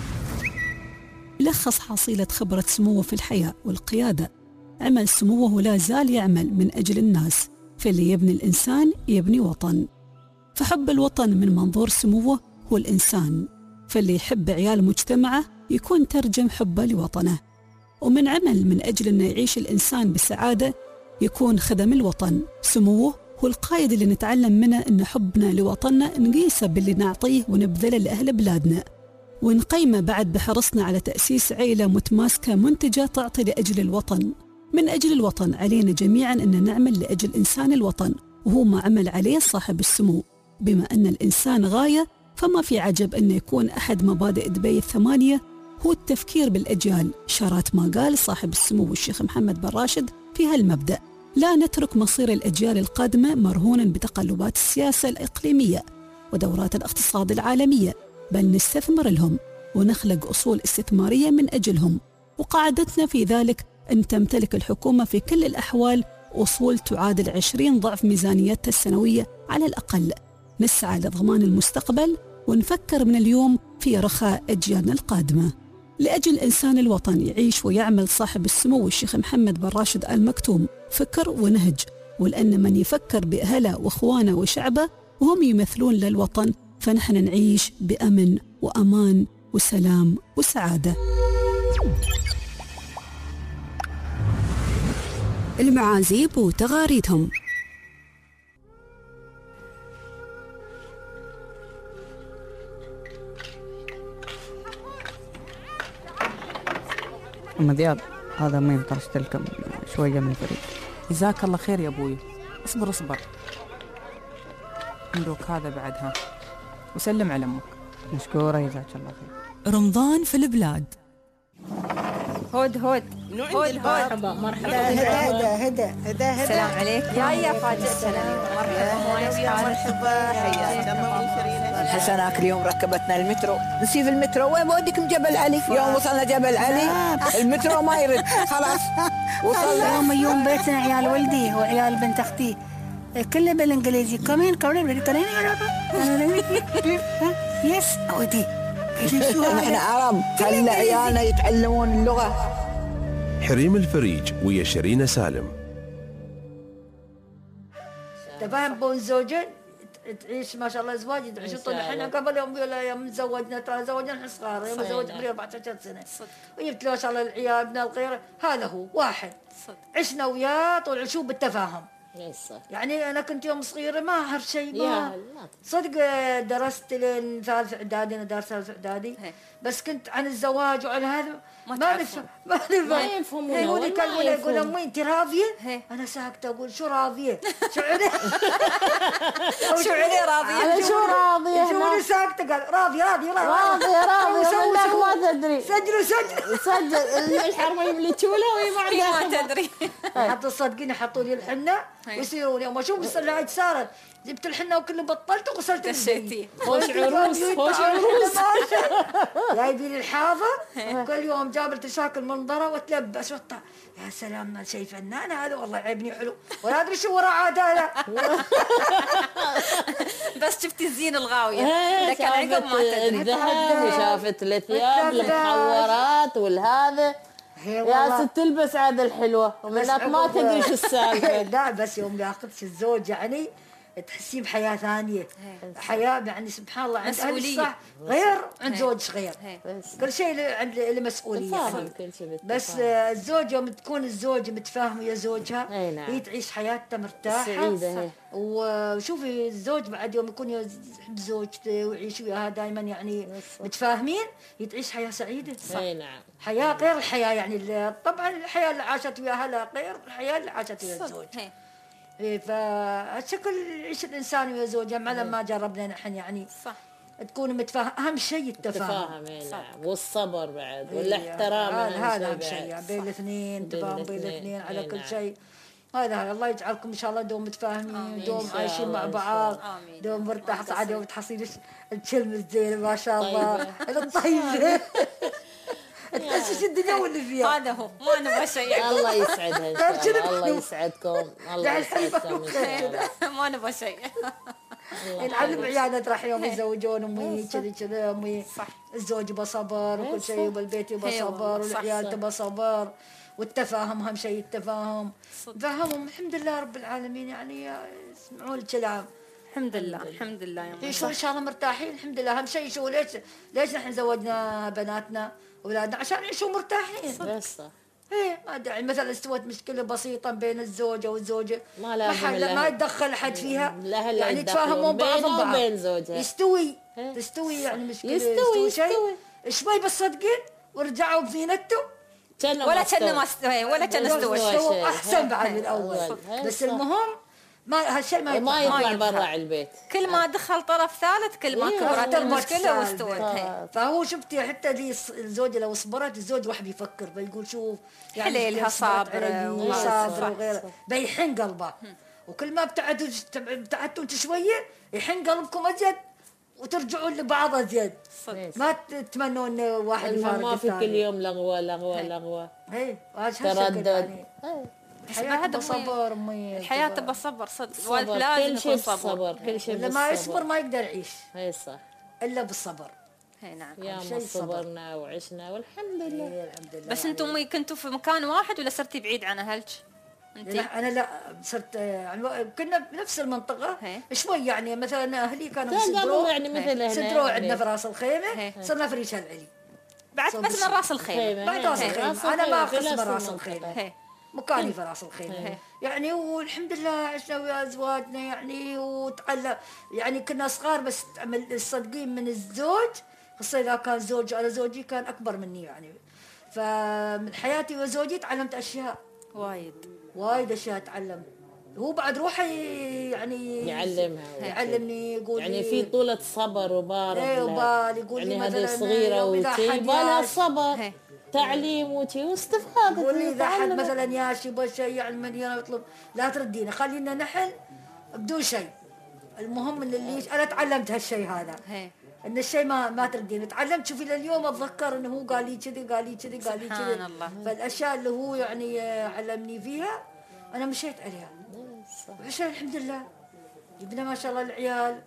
لخص حصيلة خبرة سموه في الحياة والقيادة. عمل سموه ولا زال يعمل من أجل الناس، فاللي يبني الإنسان يبني وطن. فحب الوطن من منظور سموه هو الإنسان، فاللي يحب عيال مجتمعه يكون ترجم حبه لوطنه. ومن عمل من أجل أن يعيش الإنسان بسعادة يكون خدم الوطن. سموه هو القائد اللي نتعلم منه أن حبنا لوطننا نقيسه باللي نعطيه ونبذله لأهل بلادنا، ونقيمه بعد بحرصنا على تأسيس عيلة متماسكة منتجة تعطي لأجل الوطن. من أجل الوطن علينا جميعا أن نعمل لأجل إنسان الوطن، وهو ما عمل عليه صاحب السمو. بما أن الإنسان غاية فما في عجب أن يكون أحد مبادئ دبي الثمانية هو التفكير بالأجيال، شارات ما قال صاحب السمو الشيخ محمد بن راشد في هالمبدأ: لا نترك مصير الأجيال القادمة مرهونا بتقلبات السياسة الإقليمية ودورات الاقتصاد العالمية، بل نستثمر لهم ونخلق أصول استثمارية من أجلهم. وقاعدتنا في ذلك أن تمتلك الحكومة في كل الأحوال أصول تعادل عشرين ضعف ميزانيتها السنوية على الأقل. نسعى لضمان المستقبل ونفكر من اليوم في رخاء أجيالنا القادمة. لأجل إنسان الوطن يعيش ويعمل صاحب السمو الشيخ محمد بن راشد آل مكتوم فكر ونهج، ولأن من يفكر بأهله وإخوانه وشعبه وهم يمثلون للوطن فنحن نعيش بأمن وأمان وسلام وسعادة. المعازيب وتغاريدهم. أم دياب، هذا مين طرشت لكم شوية من الفريق. جزاك الله خير يا أبوي. اصبر اصبر. عندك هذا بعدها وسلم على أمك. مشكورة جزاك الله خير. رمضان في البلاد. هود هود هود مرحبا مرحبا. هدا هدا هدا السلام عليكم. يا يا فاجئ السلام. مرحبا مرحبا حياك الله. حسناك اليوم ركبتنا المترو، نسيب المترو وين بوديكم جبل علي. يوم وصلنا جبل علي المترو ما يرد خلاص وصلنا. يوم يوم بيتنا عيال ولدي وعيال بنت اختي كله بالانجليزي. كمان كمان كمان يس اودي احنا عرب خلي عيالنا يتعلمون اللغة. حريم الفريج ويا شيرين سالم. تفهم بون زوجين تعيش ما شاء الله زواج تعيشوا طول احنا قبل يوم يوم تزوجنا ترى زوجنا احنا صغار يوم تزوجنا عمري أربعة عشر سنة وجبت له ما شاء الله العيالنا الغير. هذا هو واحد صدق. عشنا وياه طول العشوب بالتفاهم. يعني انا كنت يوم صغيره ما اعرف شيء ما صدق درست لين ثالث اعدادي. انا دارس ثالث اعدادي بس كنت عن الزواج وعن هذا ما نفهم ما نفهم ما يفهمون. يقول يكلمون يقول امي انت راضيه؟ انا ساكته اقول شو راضيه؟ شو عري شو عري راضيه؟ شو راضيه؟ شو توني ساكته قال راضي راضي راضي راضي يقول لك ما تدري سجلوا سجلوا سجل الحرمه يملكوا له وهي ما عندها ما تدري. حطوا صدقيني حطوا لي الحنه ويصيرون يوم اشوف السلاعه صارت جبت الحنه وكله بطلت وغسلت دشيتي. خوش عروس خوش عروس. جايبين الحافه كل يوم جاب التشاكل منظره وتلبس وطلع يا سلام شيء فنان هذا والله عيبني حلو ولا ادري شو ورا عاد هذا. بس شفتي الزين الغاويه لكن عقب ما تدري الذهب وشافت الثياب المحورات والهذا يا ست تلبس عاد الحلوه ومنك ما تدري شو السالفه. لا بس يوم ياخذش الزوج يعني تحسين بحياه ثانيه حياه يعني سبحان الله عند اهل صح غير عند زوجك غير كل شيء عند المسؤوليه يعني. بس الزوج يوم تكون الزوجه متفاهمه ويا زوجها هي تعيش حياتها مرتاحه. وشوفي الزوج بعد يوم يكون يحب زوجته ويعيش وياها دائما يعني متفاهمين يتعيش حياه سعيده. اي نعم حياه غير الحياه يعني طبعا الحياه اللي عاشت وياها لا غير الحياه اللي عاشت ويا الزوج. إيه فشكل يعيش الانسان ويا زوجه مع لما جربنا نحن يعني صح تكون متفاهم. اهم شيء التفاهم نعم والصبر بعد والاحترام. هذا اهم شيء بين الاثنين تفاهم بين الاثنين على كل شيء. هذا الله يجعلكم ان شاء الله دوم متفاهمين دوم عايشين مع بعض دوم مرتاح سعاده وتحصيل الكلمه الزينه ما شاء الله الطيبه. تحسش الدنيا واللي فيها. هذا هو ما نبغى شيء. الله يسعدها ان شاء الله. الله يسعدكم الله يسعدكم ما نبغى شيء. نعلم عيالنا راح يوم يتزوجون امي كذي كذا امي الزوج يبغى صبر وكل شيء والبيت يبغى صبر والعيال تبغى صبر والتفاهم اهم شيء التفاهم. فهمهم الحمد لله رب العالمين يعني يسمعون الكلام الحمد لله الحمد لله يا يعيشون ان شاء الله مرتاحين الحمد لله. اهم شيء شو ليش ليش نحن زوجنا بناتنا اولادنا عشان يعيشوا مرتاحين. بس صح. ايه ما داعي مثلا استوت مشكله بسيطه بين الزوجه والزوجه ما لازم ما, ما يتدخل احد فيها لا يعني يتفاهمون بعضهم بعض بين زوجها يستوي تستوي يعني مشكله يستوي, يستوي شيء شوي بس صدقين ورجعوا بزينتهم ولا كان ما استوى ولا كان استوى احسن بعد من الاول. بس المهم ما هالشيء ما ما يطلع برا البيت. كل ما دخل طرف ثالث كل ما كبرت المشكله واستوت. فهو شفتي حتى دي الزوجه لو صبرت الزوج راح بيفكر بيقول شوف يعني حليلها صابره وصابره وغيره بيحن قلبه. وكل ما ابتعدوا ابتعدتوا انت شويه يحن قلبكم ازيد وترجعون لبعض ازيد. ما تتمنون واحد يفارق ما في كل يوم لغوه لغوه لغوه اي تردد. الحياة تبى صبر امي الحياة تبى صبر صدق لازم يكون صبر كل شيء بالصبر. ما يصبر ما يقدر يعيش. اي صح الا بالصبر. اي نعم يا ما صبرنا وعشنا والحمد لله. الحمد لله. بس انتم امي كنتوا في مكان واحد ولا صرتي بعيد عن اهلك؟ انت انا لا صرت يعني كنا بنفس المنطقه شوي يعني مثلا اهلي كانوا سدرو يعني مثل سدرو عندنا في راس الخيمه صرنا في ريش العلي بعد بس من راس الخيمه بعد راس الخيمه انا ما اخص من راس الخيمه مكاني في راس الخيمه يعني والحمد لله عشنا ويا ازواجنا يعني وتعلم يعني كنا صغار بس الصدقين من الزوج خاصه اذا كان زوج على زوجي كان اكبر مني يعني فمن حياتي وزوجي تعلمت اشياء وايد وايد اشياء تعلمت. هو بعد روحه يعني يعلمها يعلمني يقول يعني في طولة صبر وبال ايه وبال يقول يعني لي هذه صغيرة وشي بالها صبر تعليم وشي واستفادة. يقول لي اذا حد مثلا ياشي يبغى شيء يعلمني انا يطلب لا تردينا خلينا نحن بدون شيء. المهم ان اللي انا تعلمت هالشيء هذا ان الشيء ما ما تردين تعلمت. شوفي لليوم اتذكر انه هو قال لي كذي قال لي كذي قال لي كذي فالاشياء اللي هو يعني علمني فيها انا مشيت عليها وعشان الحمد لله جبنا ما شاء الله العيال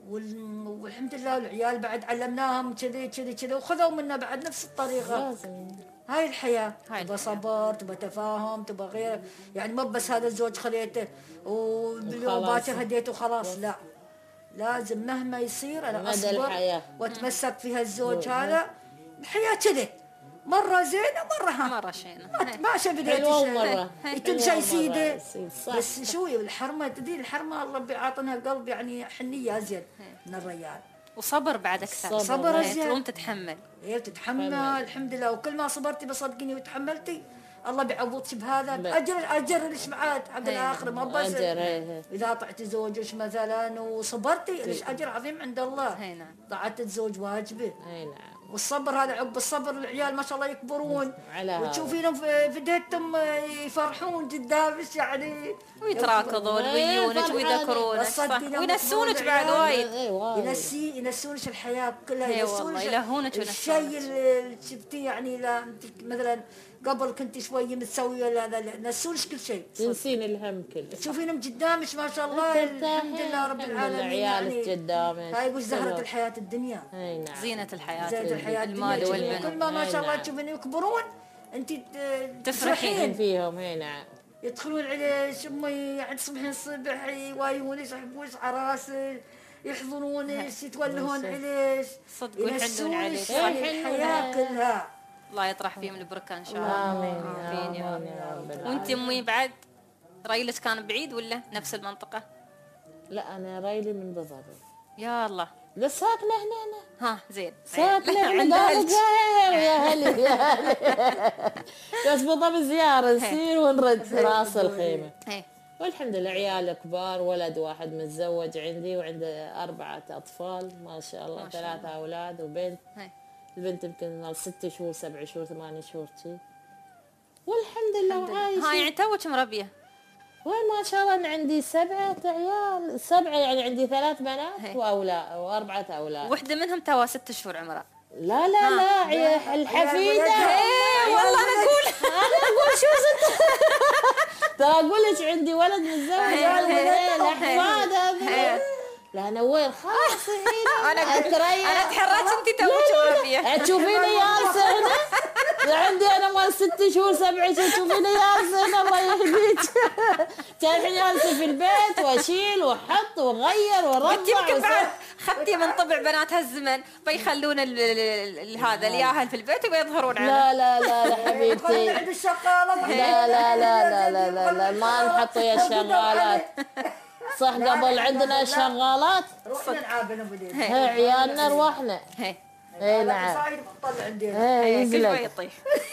والحمد لله العيال بعد علمناهم كذي كذي كذي وخذوا منا بعد نفس الطريقه. هاي الحياه تبى صبر تبى تفاهم تبى غير يعني مو بس هذا الزوج خليته واليوم باكر هديته خلاص لا لازم مهما يصير انا اصبر واتمسك في هالزوج هذا. الحياه كذا مره زينه مره ها مره شينه ما شي بديت مره يتم شيء سيده بس شوي الحرمه تدري الحرمه الله بيعطينا قلب يعني حنيه ازيد من الرجال وصبر بعد اكثر صبر ازيد تقوم تتحمل هي تتحمل الحمد لله. وكل ما صبرتي بصدقيني وتحملتي الله بيعوضك بهذا اجر اجر ليش بعد عند الاخر ما بس أجر. اذا طعت زوجك مثلا وصبرتي ليش اجر عظيم عند الله. اي نعم. طاعه الزوج واجبه. اي نعم. والصبر هذا عقب الصبر العيال ما شاء الله يكبرون وتشوفينهم في بدايتهم يفرحون قدامك يعني ويتراكضون ويجونك ويذكرونك وينسونك بعد وايد. ينسي ينسونك الحياه كلها ينسونك يلهونك الشيء اللي شفتيه يعني لا مثلا قبل كنت شويه متسويه لا لا نسونك كل شيء تنسين الهم كله تشوفينهم قدامك ما شاء الله الحمد لله رب العالمين عيالك قدامك هاي وش زهره الحياه الدنيا. اي نعم. زينه الحياه زينه الحياه المال والبنون كل ما ما شاء الله تشوفين يكبرون انت تفرحين فيهم. اي نعم. يدخلون عليه شمي يعني تصبحين الصبح يوايمونك يحبونك على راسك يحضنونك يتولهون عليك صدق ويحنون عليك الحياه كلها. الله يطرح فيهم البركه ان شاء الله. امين امين يا رب. وانت امي بعد ريلك كان بعيد ولا نفس المنطقه؟ لا انا ريلي من بالضبط. يا الله. لا ساكنه هنا انا. ها زين. ساكنه عند اهلك. يا هلي يا هلي. بس بالضبط زياره نسير ونرد راس الخيمه. والحمد لله عيال كبار ولد واحد متزوج عندي وعنده أربعة أطفال ما شاء الله ثلاثة أولاد وبنت. البنت يمكن ست شهور سبع شهور ثمان شهور شي والحمد لله وعايشة. ها يعني توك مربية؟ وين ما شاء الله أنا عندي سبعة عيال سبعة يعني عندي ثلاث بنات وأولاد وأربعة أولاد. وحدة منهم توا ست شهور عمرها. لا لا لا لا الحفيدة. ايه والله أنا أقول أنا أقول شو ست ترى أقول لك عندي ولد متزوج الأحفاد هذول. لا انا وين خلاص هنا انا اتريح انا اتحركت انت توك مربيه تشوفيني جالسه هنا عندي انا مال ست شهور سبع شهور تشوفيني جالسه هنا الله يهديك تعرفين جالسه في البيت واشيل واحط واغير واربع. يمكن بعد خدتي من طبع بنات هالزمن بيخلون هذا الياهل في البيت ويظهرون عليه. لا لا لا لا حبيبتي عند الشغاله. لا لا لا لا لا لا, لا ما نحط يا الشغالات صح قبل عندنا شغالات رحنا نعابن ابو ديب هي عيالنا روحنا هي اي نعم صاير بطلع عندنا هي كل شوي يطيح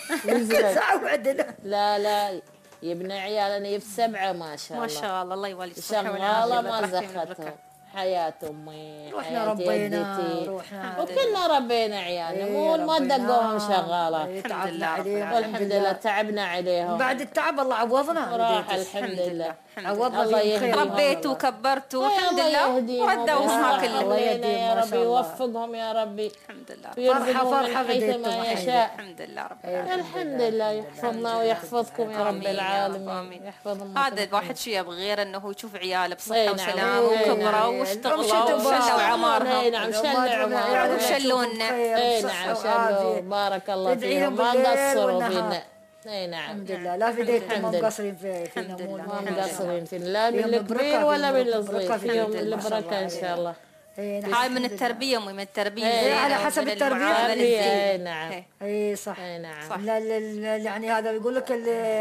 ساعه عندنا. لا لا يبنى عيالنا يب سبعه ما شاء الله ما شاء الله الله يولي شغاله ما زختهم حياة امي رحنا ربينا روحنا وكلنا ربينا عيالنا مو ما دقوهم شغالات. الحمد لله والحمد لله تعبنا عليهم بعد التعب الله عوضنا راح الحمد لله عوضنا الله يهديهم ربيتوا وكبرتوا الحمد لله وردوها كلها. الله يا ربي يوفقهم يا ربي الحمد لله فرحة فرحة حيث ما يشاء. الحمد لله رب العالمين. الحمد لله يحفظنا ويحفظكم يا رب العالمين يحفظهم. هذا الواحد شو يبغى غير انه يشوف عياله بصحة وسلامة وكبروا واشتغلوا وشلوا عمارهم. اي نعم شلوا عمارهم وشلونا. اي نعم شلوا بارك الله فيهم ما قصروا فينا. اي نعم الحمد لله لا في ديتهم ما مقصرين فينا الحمد لله ما مقصرين فينا لا بالكبير ولا بالصغير فيهم البركه ان شاء الله. هاي من التربيه مو من التربيه ايه على حسب التربيه. اي نعم اي صح اي نعم صح. لا يعني هذا يقول لك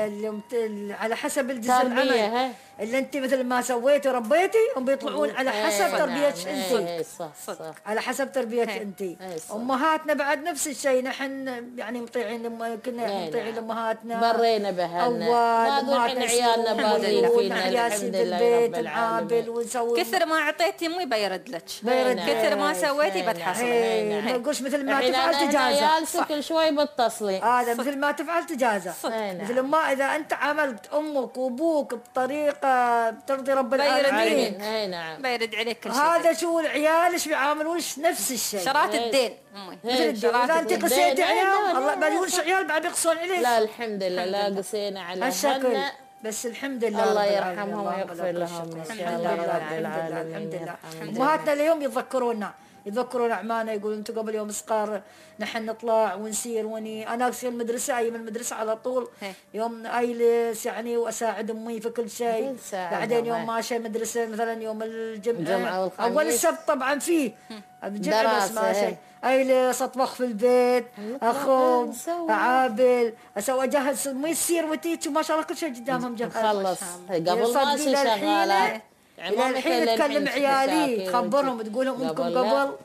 على حسب الجزء العمل اللي انت مثل ما سويتي وربيتي هم بيطلعون على حسب تربيتك انت. اي صح صح على حسب تربيتك انت. امهاتنا بعد نفس الشيء نحن يعني مطيعين لما كنا مطيعين لامهاتنا برينا بهالنا ما ذوحنا عيالنا بارين فينا الحمد لله رب العالمين. ونسوي كثر ما اعطيتي امي بيرد لك كثر ما سويتي بتحصلي. ما نقولش مثل ما تفعل تجازى كل شوي بتصلي هذا مثل ما تفعل تجازى. مثل ما اذا انت عملت امك وابوك بطريقه ترضي رب العالمين اي نعم بيرد عليك كل شيء. هذا شو العيال ايش بيعاملونش نفس الشيء. شرات الدين امي مثل الدين. اذا انت قسيتي عليهم الله بيقولش عيال بعد بيقصون عليك. لا الحمد لله لا قسينا على هالشكل بس الحمد لله الله يرحمهم ويغفر لهم ان شاء الله رب العالمين. الحمد لله امهاتنا اليوم يتذكرونا يذكرون اعمانا يقولون انتم قبل يوم صغار نحن نطلع ونسير وني انا اصير المدرسه اي من المدرسه على طول يوم اجلس يعني واساعد امي في كل شيء. بعدين يوم ماشي مدرسه مثلا يوم الجمعه اول السبت طبعا فيه الجمعه بس ماشي اجلس اطبخ في البيت اخوم اعابل اسوي اجهز امي تصير وتيت وما شاء الله كل شيء قدامهم جهز. خلص قبل ما شي شغاله الى الحين تكلم عيالي تخبرهم تقول لهم انكم قبل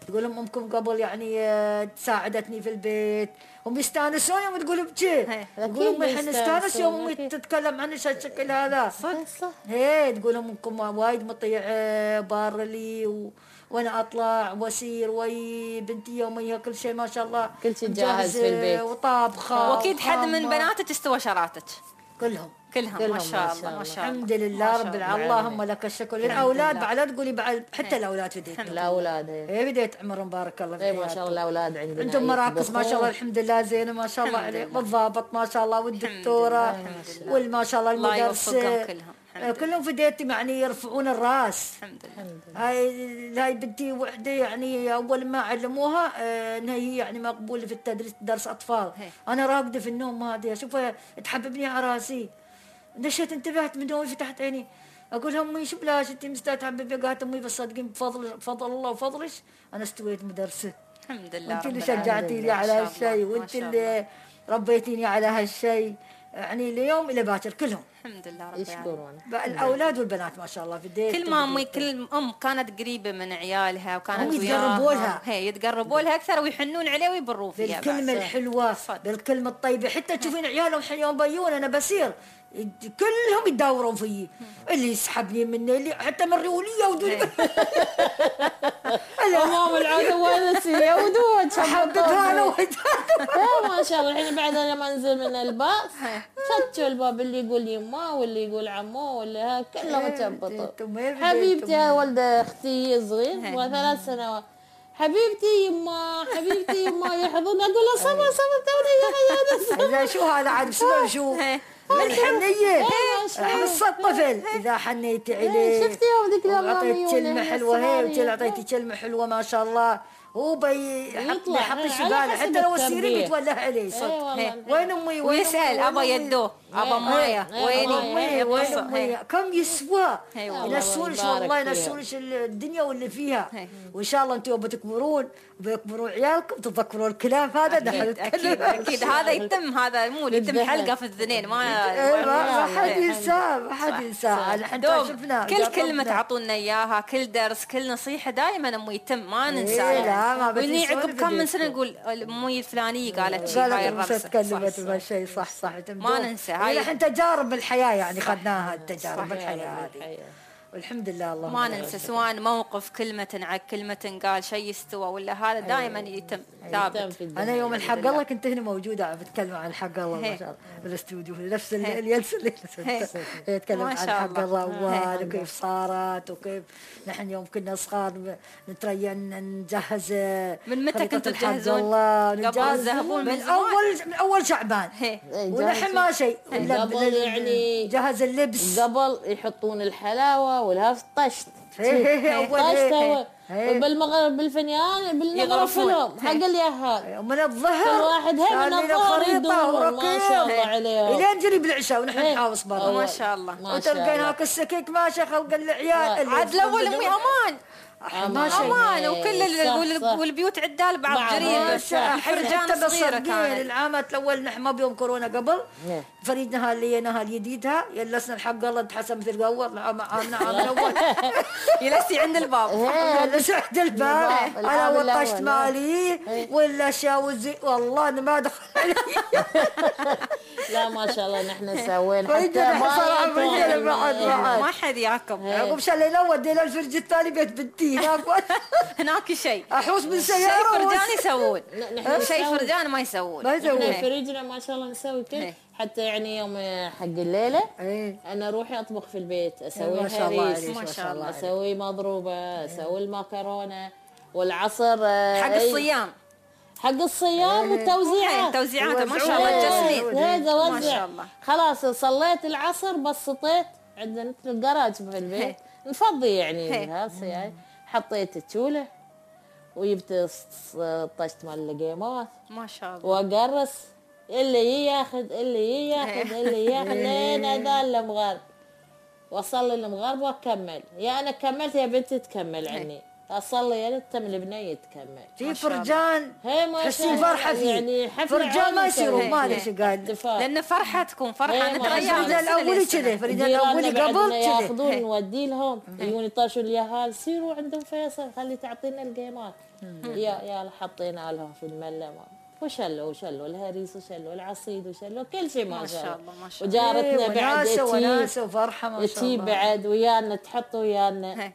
تقول لهم امكم قبل يعني ساعدتني في البيت، هم يستانسون يوم تقول بجي، تقول لهم احنا نستانس يوم امي تتكلم عن الشكل هذا. صح صح. هي تقول لهم امكم وايد مطيعه بار لي و... وانا اطلع واسير وي بنتي يوميها كل شيء ما شاء الله كل شيء جاهز في البيت وطابخه. واكيد حد من بناتك استوى شراتك كلهم كلهم, كلهم ما شاء الله ما شاء الله. الحمد لله رب العالمين، اللهم لك الشكر. الاولاد بعد تقولي بعد حتى الاولاد في ديت الاولاد هي بديت عمرهم بارك الله فيهم ما شاء الله. الاولاد عندنا عندهم مراكز ما شاء الله الحمد لله زينه ما شاء الله عليهم، والضابط ما شاء الله والدكتوره والما شاء الله المدرسه كلهم في ديتي يعني يرفعون الراس. الحمد لله. هاي هاي بنتي وحده يعني اول ما علموها انها هي يعني مقبوله في التدريس درس اطفال. هي. انا راقده في النوم هذه اشوفها تحببني على راسي، نشيت انتبهت من نومي فتحت عيني اقول امي شو بلاش انت مستتحببي؟ قالت امي بس صدقين بفضل بفضل الله وفضلك انا استويت مدرسه. الحمد لله. وانت اللي شجعتيني على هالشيء وانت اللي ربيتيني على هالشيء يعني اليوم الى باكر كلهم. الحمد لله رب العالمين. الاولاد والبنات ما شاء الله في الدير. كل ما امي كل ام كانت قريبه من عيالها وكانت يتقربوا لها، هي يتقربوا لها اكثر ويحنون عليه ويبروا فيها بالكلمه الحلوه بالكلمه الطيبه. حتى تشوفين عيالهم يوم بيون انا بسير كلهم يدورون فيي، اللي يسحبني مني اللي حتى من ريوليه ودول امام العاده ونسيه ودود حبتها انا ما شاء الله. الحين بعد انا ما انزل من الباص فتشوا الباب، اللي يقول يما واللي يقول عمو واللي ها كلهم يتشبطوا. حبيبتي ولده اختي صغير ثلاث سنوات، حبيبتي يما حبيبتي يما يحضن اقول له صبر صبر توني يا هذا شو هذا عاد بسبب شو الحنيه حص الطفل اذا حنيتي عليه شفتي يوم ذيك اليوم اعطيت كلمه حلوه هي اعطيتي كلمه حلوه ما شاء الله هو بيحط يحطش باله حتى لو السيري بيتوله عليه صدق. وين امي ويسال ابا يدوه ابا مايا ويني وين امي كم يسوى ينسونش والله ينسونش الدنيا واللي فيها. وان شاء الله انتم يوم بتكبرون وبيكبرون عيالكم تتذكرون الكلام هذا. اكيد اكيد هذا يتم هذا مو يتم حلقه في الذنين ما ما حد ينساه ما حد ينساه. احنا شفنا كل كلمه تعطونا اياها كل درس كل نصيحه دائما امي يتم ما ننساها. وني عقب كم من سنه نقول امي الفلانيه قالت شيء هاي الرقصه تكلمت بهالشيء صح صح ما ننسى هاي الحين تجارب الحياه يعني خدناها التجارب الحياه هذه والحمد لله. الله ما ننسى سواء موقف كلمة عن كلمة قال شيء استوى ولا هذا دائما يتم ثابت. أنا يوم الحق الله كنت هنا موجودة بتكلم عن الحق الله ما شاء الله بالاستوديو نفس الجلسة اللي يتكلم عن حق الله وكيف صارت وكيف نحن يوم كنا صغار نترين نجهز من متى كنتوا تجهزون؟ نجهز من أول من أول شعبان ونحن ما شيء قبل يعني جهز اللبس قبل يحطون الحلاوة والهاف طشت طشت بالمغرب بالفنيان بالمغرب فيلم حق اليهال من الظهر كل واحد هي من الظهر يدور ما شاء الله عليه الين نجري بالعشاء ونحن نحاوص برا ما شاء الله. وتلقين هاك السكيك ماشي خلق العيال عاد الاول امي امان امان وكل والبيوت عدال بعض جريمه فرجان صغيره كانت. العامات الاول نحن ما بيوم كورونا قبل فريدنا اللي نهال جديدها يلسنا الحق الله تحسن مثل اول عام عام الاول يلسي عند الباب يلسي عند الباب انا وطشت مالي والاشياء والزي والله انا ما دخل علي. لا ما شاء الله نحن سوينا حتى ما حد ياكم عقب شلينا ودينا الفرج الثاني بيت بنتي هناك هناك شيء احوس من سياره شيء فرجان يسوون شيء فرجان ما يسوون ما يسوون فريجنا ما شاء الله نسوي كل حتى يعني يوم حق الليله انا روحي اطبخ في البيت اسوي هريس ما شاء الله اسوي مضروبه اسوي المكرونه والعصر حق الصيام حق الصيام والتوزيعات توزيعات ما شاء الله جسمين ما شاء الله. خلاص صليت العصر بسطيت عندنا مثل الجراج في البيت نفضي يعني هالصيام حطيت التوله وجبت طشت مال اللقيمات ما شاء الله وقرص اللي ياخذ اللي ياخذ اللي ياخذ لين اذان المغرب وصل المغرب واكمل يا انا كملت يا بنتي تكمل عني اصلي انا تم البنيه تكمل في فرجان هي تحسين فرحه فيه يعني فرجان ما يصيروا ما ادري شو قال لان فرحه تكون فرحه نتريح الفريد الاولي كذا الفريد الاولي قبل كذا ياخذون نودي لهم يجون يطرشون اليهال سيروا عندهم فيصل خلي تعطينا الجيمات يا يا حطينا لهم في الملة وشلوا وشلوا الهريس وشلوا العصيد وشلوا كل شيء ما شاء الله ما شاء الله وجارتنا بعد وناسه وفرحه ما شاء الله تجيب بعد ويانا تحط ويانا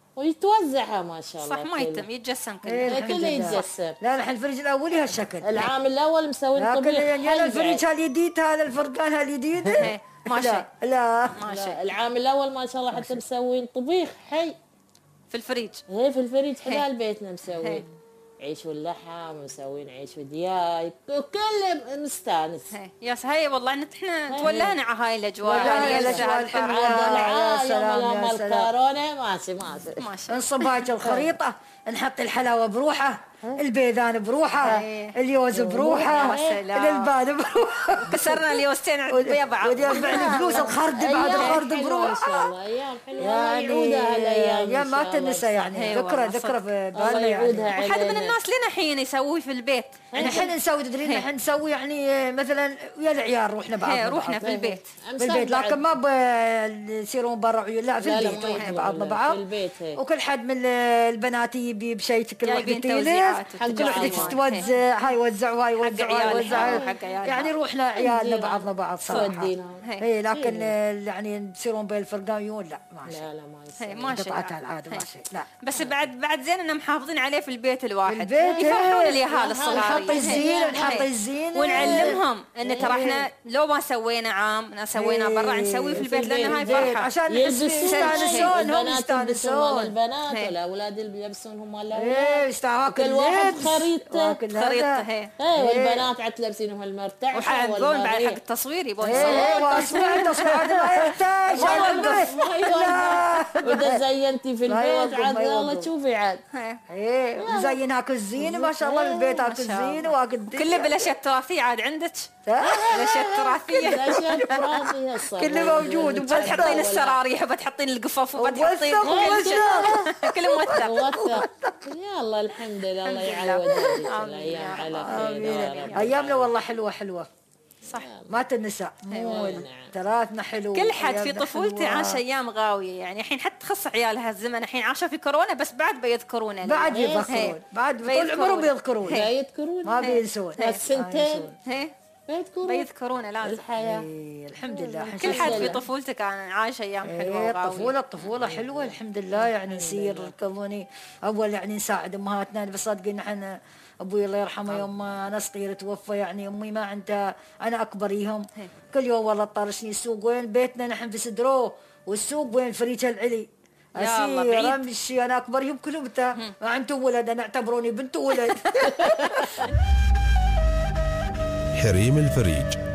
ويتوزعها ما شاء الله صح ما يتم يتجسم كله كله يتجسم. لا الحين الفريج الاولي هالشكل العام الاول مسوي طبيخ يا الفريج هالجديد هذا الفرقان هالجديد ما شاء لا ما شاء العام الاول ما شاء الله حتى مسوين طبيخ حي في الفريج هي في الفريج حلال بيتنا مسوين عيش واللحم مسوين عيش ودياي وكل مستانس يا هي والله ان احنا تولينا على هاي الاجواء هاي الاجواء الحلوه يا سلام يا الكورونا ماشي ماشي ماشي نصب هاك الخريطه نحط الحلاوه بروحه البيذان بروحه اليوز بروحه الالبان بروحه كسرنا اليوزتين ويا بعض ودفعنا فلوس الخرد بعد الخرد بروحه ما شاء الله ايام حلوه يعني ايام ما تنسى يعني ذكرى ذكرى في بالنا يعني وحد من الناس لنا حين يسوي في البيت الحين نسوي تدرين الحين نسوي يعني مثلا ويا العيال روحنا بعضنا روحنا في البيت في البيت لكن ما يصيرون برا لا في البيت روحنا بعضنا بعض وكل حد من البنات يبي بشيء كل واحد تيلف كل واحدة تتوزع هاي وزع وهاي وزع وهاي وزع يعني روحنا عيالنا بعضنا بعض صراحة اي لكن يعني يصيرون بين الفرقانيون لا ماشي لا لا ما يصير ما شيء قطعة العادة ماشي لا بس بعد بعد زين اننا محافظين عليه في البيت الواحد البيت يفرحون اليهال الصغار نحط الزين نحط الزين ونعلمهم ان ترى احنا لو ما سوينا عام سوينا برا نسوي في البيت لان هاي فرحة عشان يستانسون هم يستانسون البنات والاولاد اللي يلبسون هم الاولاد ايه يستانسون خريطة خريطة هي والبنات عاد لابسينهم المرتع وحيبون بعد حق التصوير يبون يصورون تصوير التصوير هذا ما يحتاج ما يوقف واذا زينتي في البيت عاد والله تشوفي عاد ايه مزين هاك الزين ما شاء الله البيت هاك الزين وهاك كله بالاشياء التراثية عاد عندك الاشياء التراثية الاشياء التراثية كله موجود وبتحطين السراريح وبتحطين القفف وبتحطين كل شيء كله موثق موثق يلا الحمد لله الله يعوض الايام على خير ايامنا والله حلوه حلوه صح ما تنسى مو تراثنا حلو كل حد في طفولته عاش ايام غاويه يعني الحين حتى تخص عيال هالزمن الحين عاشوا في كورونا بس بعد بيذكرونه بعد يذكرون بعد طول عمرهم بيذكرون بيذكرون ما بينسون السنتين بيذكرون بيذكرونه لازم الحياه الحمد لله كل حد في طفولته كان عايش ايام حلوه الطفوله الطفوله حلوه الحمد لله يعني نسير كوني اول يعني نساعد امهاتنا بس صدقين احنا ابوي الله يرحمه يوم انا صغيره توفى يعني امي ما عندها انا اكبريهم كل يوم والله طرشني السوق وين بيتنا نحن في سدرو والسوق وين فريج العلي اسير امشي انا اكبريهم كلهم ما انتم ولد انا اعتبروني بنت ولد حريم الفريج